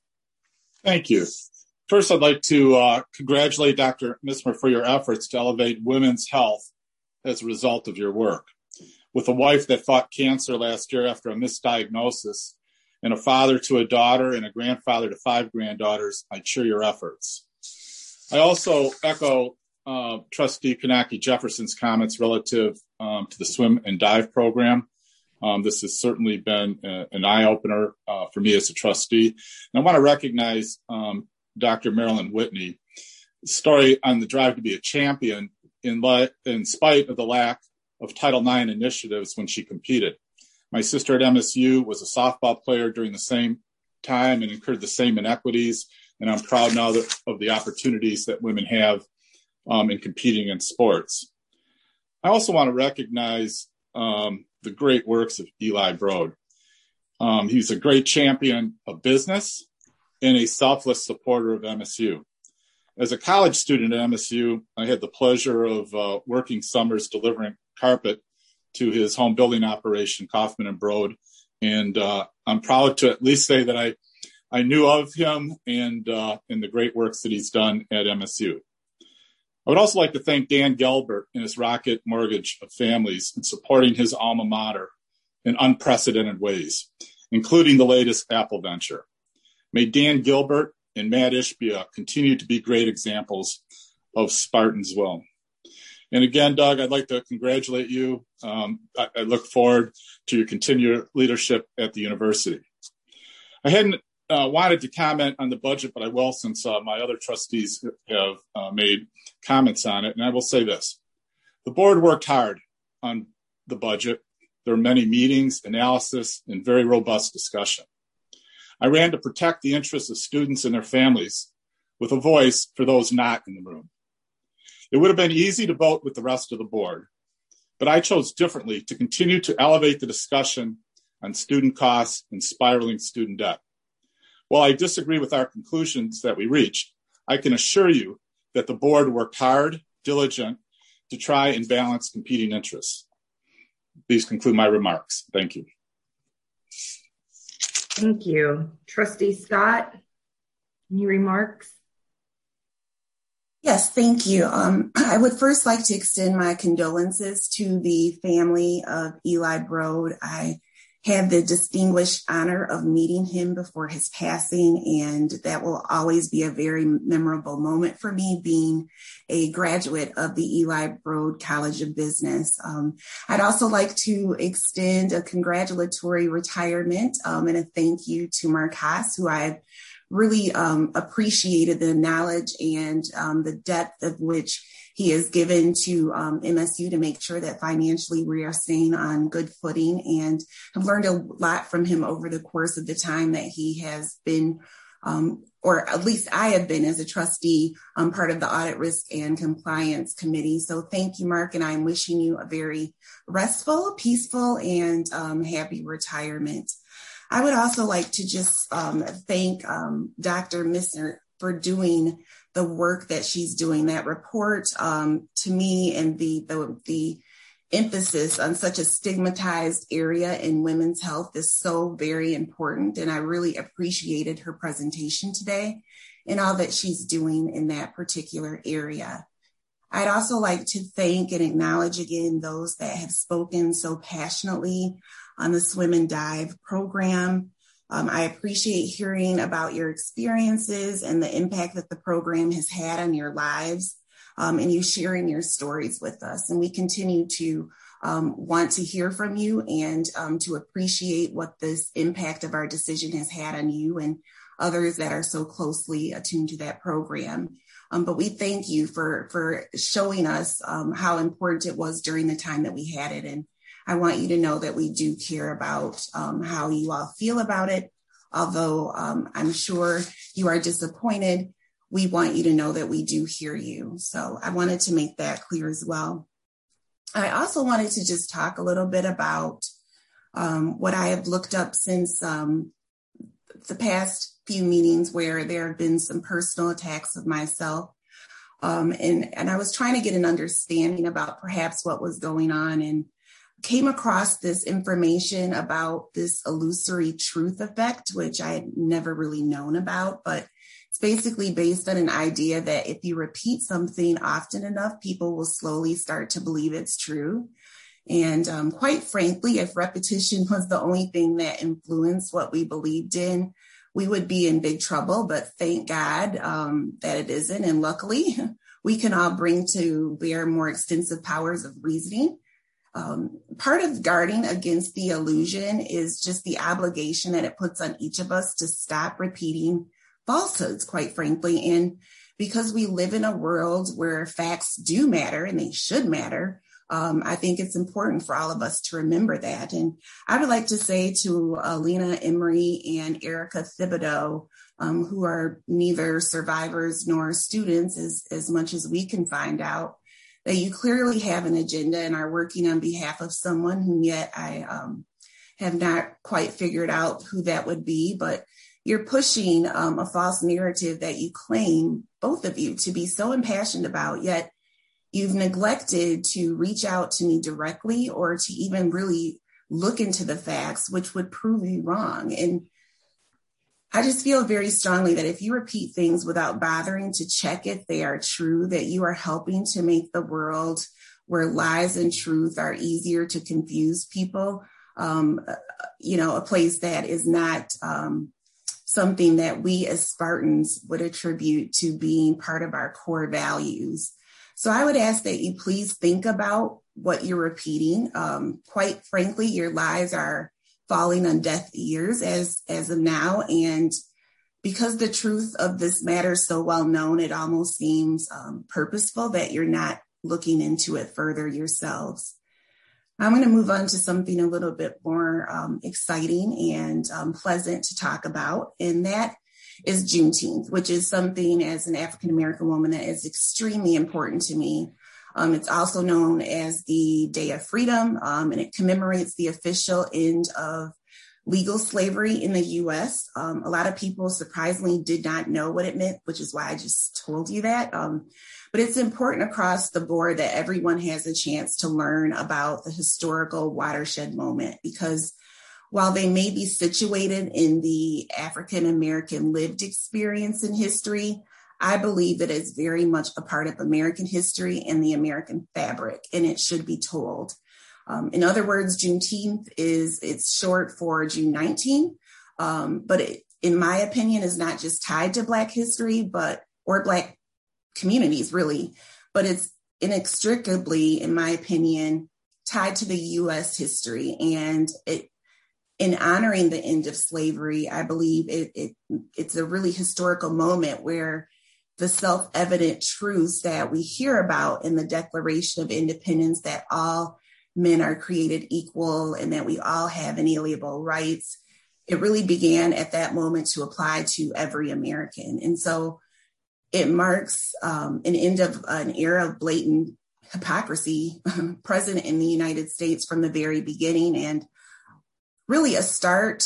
Thank you. First, I'd like to uh, congratulate Doctor Mitzmer for your efforts to elevate women's health as a result of your work. With a wife that fought cancer last year after a misdiagnosis, and a father to a daughter and a grandfather to five granddaughters, I cheer your efforts. I also echo uh, Trustee Kanaki Jefferson's comments relative um, to the swim and dive program. Um, this has certainly been a, an eye-opener uh, for me as a trustee. And I want to recognize um, Doctor Marilyn Whitney. The story on the drive to be a champion in, li- in spite of the lack of Title nine initiatives when she competed. My sister at M S U was a softball player during the same time and incurred the same inequities. And I'm proud now that, of the opportunities that women have um, in competing in sports. I also want to recognize um, the great works of Eli Broad. Um, he's a great champion of business and a selfless supporter of M S U. As a college student at M S U, I had the pleasure of uh, working summers delivering carpet to his home building operation, Kaufman and Broad. And uh, I'm proud to at least say that I, I knew of him and, uh, and the great works that he's done at M S U. I would also like to thank Dan Gilbert and his Rocket Mortgage of Families in supporting his alma mater in unprecedented ways, including the latest Apple venture. May Dan Gilbert and Matt Ishbia continue to be great examples of Spartansville. And again, Doug, I'd like to congratulate you. Um, I, I look forward to your continued leadership at the university. I hadn't uh, wanted to comment on the budget, but I will since uh, my other trustees have uh, made comments on it. And I will say this. The board worked hard on the budget. There were many meetings, analysis, and very robust discussion. I ran to protect the interests of students and their families with a voice for those not in the room. It would have been easy to vote with the rest of the board, but I chose differently to continue to elevate the discussion on student costs and spiraling student debt. While I disagree with our conclusions that we reached, I can assure you that the board worked hard, diligent, to try and balance competing interests. These conclude my remarks. Thank you. Thank you. Trustee Scott, any remarks? Yes, thank you. Um, I would first like to extend my condolences to the family of Eli Broad. I had the distinguished honor of meeting him before his passing, and that will always be a very memorable moment for me, being a graduate of the Eli Broad College of Business. Um, I'd also like to extend a congratulatory retirement um, and a thank you to Mark Haas, who I've really um, appreciated the knowledge and um, the depth of which he has given to um, M S U to make sure that financially we are staying on good footing, and I've learned a lot from him over the course of the time that he has been, um, or at least I have been as a trustee, um, part of the Audit Risk and Compliance Committee. So thank you, Mark, and I'm wishing you a very restful, peaceful, and um, happy retirement. I would also like to just um, thank um, Doctor Mitzmer for doing the work that she's doing. That report um, to me, and the, the the emphasis on such a stigmatized area in women's health is so very important. And I really appreciated her presentation today and all that she's doing in that particular area. I'd also like to thank and acknowledge again those that have spoken so passionately on the Swim and Dive program. Um, I appreciate hearing about your experiences and the impact that the program has had on your lives, um, and you sharing your stories with us. And we continue to um, want to hear from you and um, to appreciate what this impact of our decision has had on you and others that are so closely attuned to that program. Um, but we thank you for, for showing us um, how important it was during the time that we had it. And I want you to know that we do care about um, how you all feel about it. Although um, I'm sure you are disappointed, we want you to know that we do hear you. So I wanted to make that clear as well. I also wanted to just talk a little bit about um, what I have looked up since um, the past few meetings where there have been some personal attacks of myself. Um, and, and I was trying to get an understanding about perhaps what was going on, and came across this information about this illusory truth effect, which I had never really known about, but it's basically based on an idea that if you repeat something often enough, people will slowly start to believe it's true. And um, quite frankly, if repetition was the only thing that influenced what we believed in, we would be in big trouble. But thank God um, that it isn't. And luckily, we can all bring to bear more extensive powers of reasoning. Um, part of guarding against the illusion is just the obligation that it puts on each of us to stop repeating falsehoods, quite frankly. And because we live in a world where facts do matter and they should matter, um, I think it's important for all of us to remember that. And I would like to say to Alina Emery and Erica Thibodeau, um, who are neither survivors nor students, as, as much as we can find out, that you clearly have an agenda and are working on behalf of someone whom yet I um, have not quite figured out who that would be, but you're pushing um, a false narrative that you claim, both of you, to be so impassioned about, yet you've neglected to reach out to me directly or to even really look into the facts, which would prove you wrong. And I just feel very strongly that if you repeat things without bothering to check if they are true, that you are helping to make the world where lies and truth are easier to confuse people, um, you know, a place that is not um, something that we as Spartans would attribute to being part of our core values. So I would ask that you please think about what you're repeating. Um, quite frankly, your lies are falling on deaf ears as, as of now. And because the truth of this matter is so well known, it almost seems um, purposeful that you're not looking into it further yourselves. I'm going to move on to something a little bit more um, exciting and um, pleasant to talk about, and that is Juneteenth, which is something as an African-American woman that is extremely important to me. Um, it's also known as the Day of Freedom, um, and it commemorates the official end of legal slavery in the U S. Um, a lot of people surprisingly did not know what it meant, which is why I just told you that. Um, but it's important across the board that everyone has a chance to learn about the historical watershed moment, because while they may be situated in the African-American lived experience in history, I believe that it's very much a part of American history and the American fabric, and it should be told. Um, in other words, Juneteenth is, it's short for June nineteenth, um, but it, in my opinion, is not just tied to Black history, but, or Black communities really, but it's inextricably, in my opinion, tied to the U S history. And it, in honoring the end of slavery, I believe it, it it's a really historical moment where the self-evident truths that we hear about in the Declaration of Independence, that all men are created equal and that we all have inalienable rights, it really began at that moment to apply to every American. And so it marks um, an end of an era of blatant hypocrisy present in the United States from the very beginning, and really a start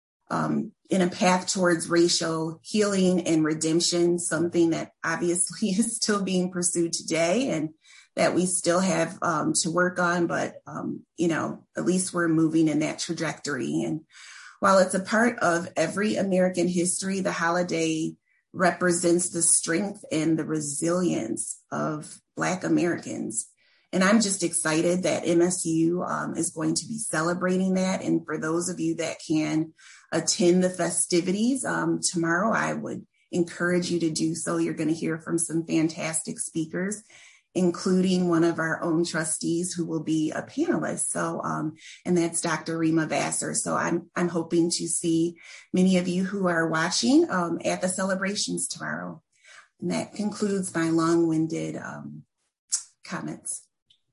um, in a path towards racial healing and redemption, something that obviously is still being pursued today and that we still have um, to work on, but, um, you know, at least we're moving in that trajectory. And while it's a part of every American history, the holiday represents the strength and the resilience of Black Americans. And I'm just excited that M S U um, is going to be celebrating that. And for those of you that can attend the festivities um, tomorrow, I would encourage you to do so. You're going to hear from some fantastic speakers, including one of our own trustees who will be a panelist. So, um, and that's Doctor Rima Vassar. So I'm, I'm hoping to see many of you who are watching um, at the celebrations tomorrow. And that concludes my long-winded um, comments.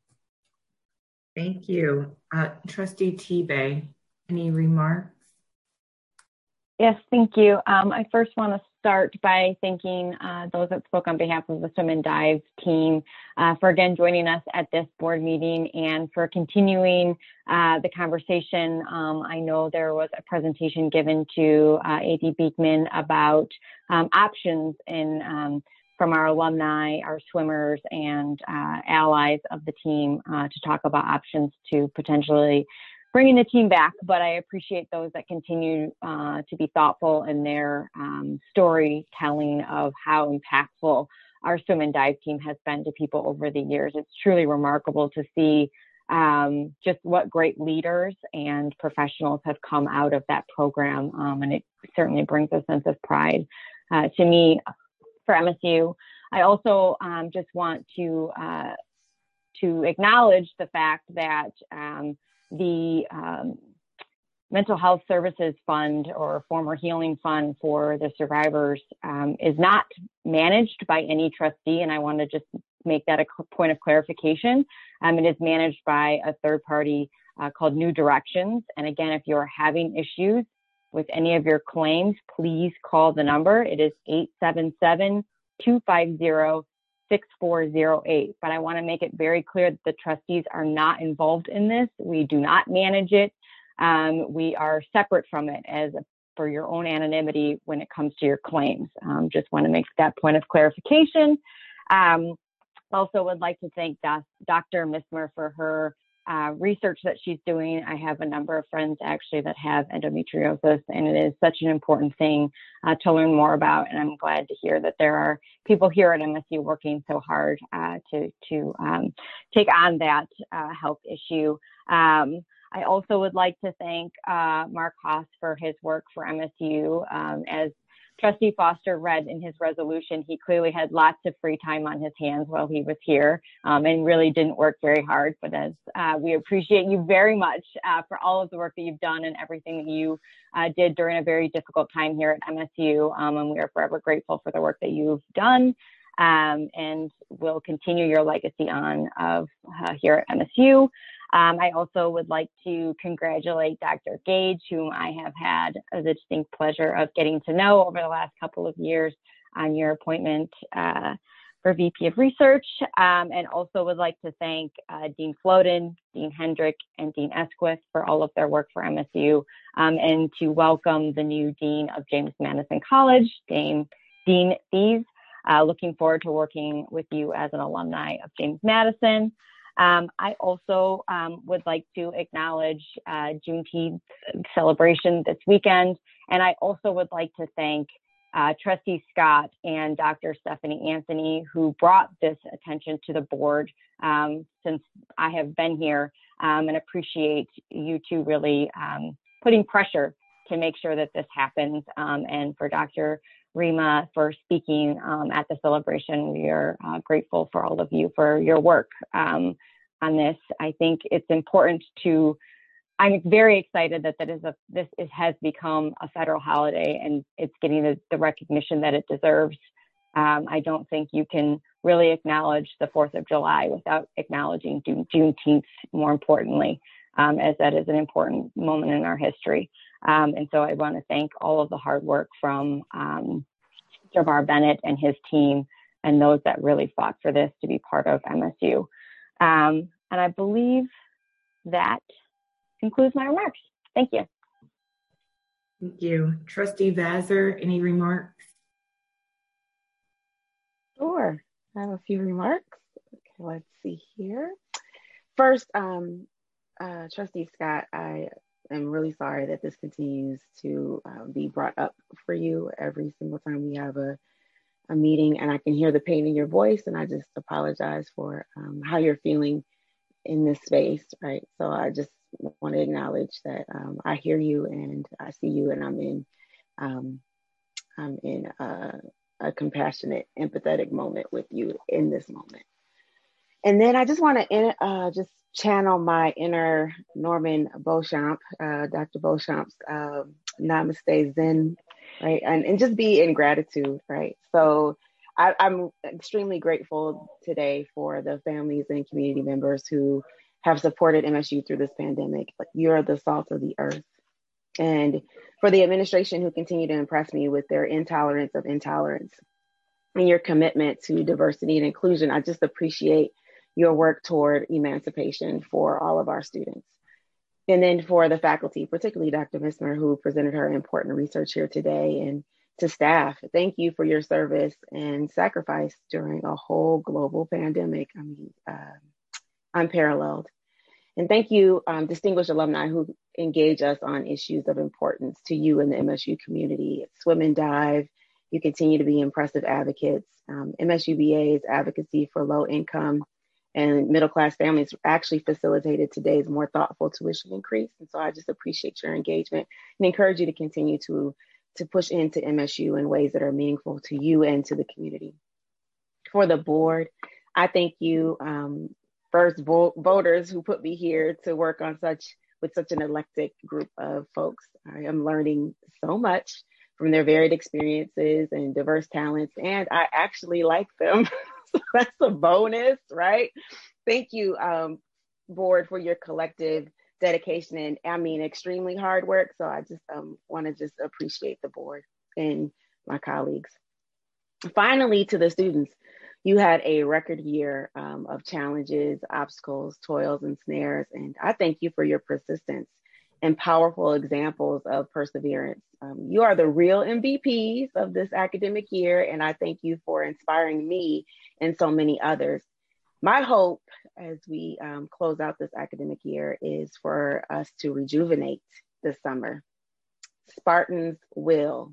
Thank you. Uh, Trustee Tebay, any remarks? Yes, thank you. Um, I first want to start by thanking uh, those that spoke on behalf of the Swim and Dive team uh, for again joining us at this board meeting and for continuing uh, the conversation. Um, I know there was a presentation given to uh, A D Beekman about um, options in um, from our alumni, our swimmers, and uh, allies of the team uh, to talk about options to potentially bringing the team back, but I appreciate those that continue uh, to be thoughtful in their um, storytelling of how impactful our swim and dive team has been to people over the years. It's truly remarkable to see um, just what great leaders and professionals have come out of that program, um, and it certainly brings a sense of pride uh, to me for M S U. I also um, just want to uh, to acknowledge the fact that um, the um, Mental Health Services Fund, or former Healing Fund for the survivors, um, is not managed by any trustee, and I want to just make that a point of clarification. Um, it is managed by a third party uh, called New Directions, and again, if you're having issues with any of your claims, please call the number. It is eight seven seven, two five zero, six four zero eight. But I want to make it very clear that the trustees are not involved in this. We do not manage it. Um, we are separate from it as a, for your own anonymity when it comes to your claims. Um, just want to make that point of clarification. Um, also would like to thank Doctor Mismer for her uh, research that she's doing. I have a number of friends actually that have endometriosis, and it is such an important thing uh, to learn more about. And I'm glad to hear that there are people here at M S U working so hard uh, to, to um, take on that uh, health issue. Um, I also would like to thank uh, Mark Haas for his work for M S U. Um, as Trustee Foster read in his resolution, he clearly had lots of free time on his hands while he was here um, and really didn't work very hard. But as uh, we appreciate you very much uh, for all of the work that you've done and everything that you uh, did during a very difficult time here at M S U. Um, and we are forever grateful for the work that you've done um, and will continue your legacy on of uh, here at M S U. Um, I also would like to congratulate Doctor Gage, whom I have had the distinct pleasure of getting to know over the last couple of years on your appointment uh, for V P of Research, um, and also would like to thank uh, Dean Floden, Dean Hendrick, and Dean Esquith for all of their work for M S U, um, and to welcome the new Dean of James Madison College, Dean, Dean Thies. Uh, looking forward to working with you as an alumni of James Madison. Um, I also um, would like to acknowledge uh, Juneteenth celebration this weekend, and I also would like to thank uh, Trustee Scott and Doctor Stephanie Anthony, who brought this attention to the board um, since I have been here, um, and appreciate you two really um, putting pressure to make sure that this happens, um, and for Doctor Rima for speaking um, at the celebration. We are uh, grateful for all of you for your work um, on this. I think it's important to, I'm very excited that that is a, this is, has become a federal holiday and it's getting the, the recognition that it deserves. Um, I don't think you can really acknowledge the fourth of July without acknowledging June, Juneteenth, more importantly, um, as that is an important moment in our history. Um, and so I want to thank all of the hard work from um, Jabbar Bennett and his team and those that really fought for this to be part of M S U. Um, and I believe that concludes my remarks. Thank you. Thank you. Trustee Vassar, any remarks? Sure. I have a few remarks. Okay, let's see here. First, um, uh, Trustee Scott, I am really sorry that this continues to uh, be brought up for you every single time we have a, a meeting, and I can hear the pain in your voice, and I just apologize for um, how you're feeling in this space, right? So I just want to acknowledge that um, I hear you and I see you, and I'm in, um, I'm in a, a compassionate, empathetic moment with you in this moment. And then I just want to uh, just channel my inner Norman Beauchamp, uh, Doctor Beauchamp's uh, Namaste Zen, right? And, and just be in gratitude, right? So I, I'm extremely grateful today for the families and community members who have supported M S U through this pandemic. Like, you're the salt of the earth. And for the administration who continue to impress me with their intolerance of intolerance and your commitment to diversity and inclusion, I just appreciate your work toward emancipation for all of our students. And then for the faculty, particularly Doctor Mismer, who presented her important research here today, and to staff, thank you for your service and sacrifice during a whole global pandemic. I mean, uh, unparalleled. And thank you, um, distinguished alumni who engage us on issues of importance to you in the M S U community. Swim and Dive, you continue to be impressive advocates. Um, M S U B A's advocacy for low income and middle-class families actually facilitated today's more thoughtful tuition increase. And so I just appreciate your engagement and encourage you to continue to, to push into M S U in ways that are meaningful to you and to the community. For the board, I thank you, um, first vo- voters who put me here to work on such, with such an eclectic group of folks. I am learning so much from their varied experiences and diverse talents, and I actually like them. So that's a bonus, right? Thank you, um, board, for your collective dedication and, I mean, extremely hard work. So I just um, want to just appreciate the board and my colleagues. Finally, to the students, you had a record year um, of challenges, obstacles, toils, and snares, and I thank you for your persistence and powerful examples of perseverance. Um, you are the real M V Ps of this academic year, and I thank you for inspiring me and so many others. My hope as we um, close out this academic year is for us to rejuvenate this summer. Spartans will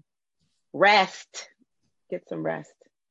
rest, get some rest.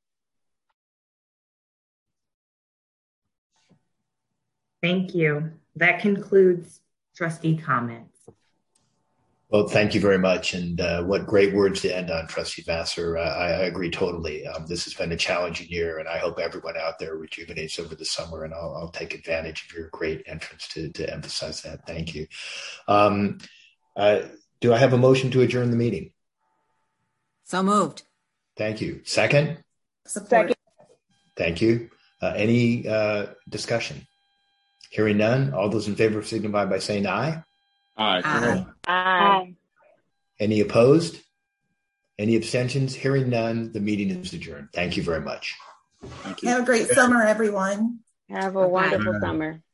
Thank you. That concludes trustee comments. Well, thank you very much. And uh, what great words to end on, Trustee Vassar. Uh, I, I agree totally. Um, this has been a challenging year, and I hope everyone out there rejuvenates over the summer, and I'll, I'll take advantage of your great entrance to, to emphasize that. Thank you. Um, uh, do I have a motion to adjourn the meeting? So moved. Thank you. Second? Second. Thank you. Uh, any uh, discussion? Hearing none, all those in favor signify by saying aye. Aye. Aye. Aye. Any opposed? Any abstentions? Hearing none, the meeting is adjourned. Thank you very much. Thank you. Have a great summer, everyone. Have a wonderful summer.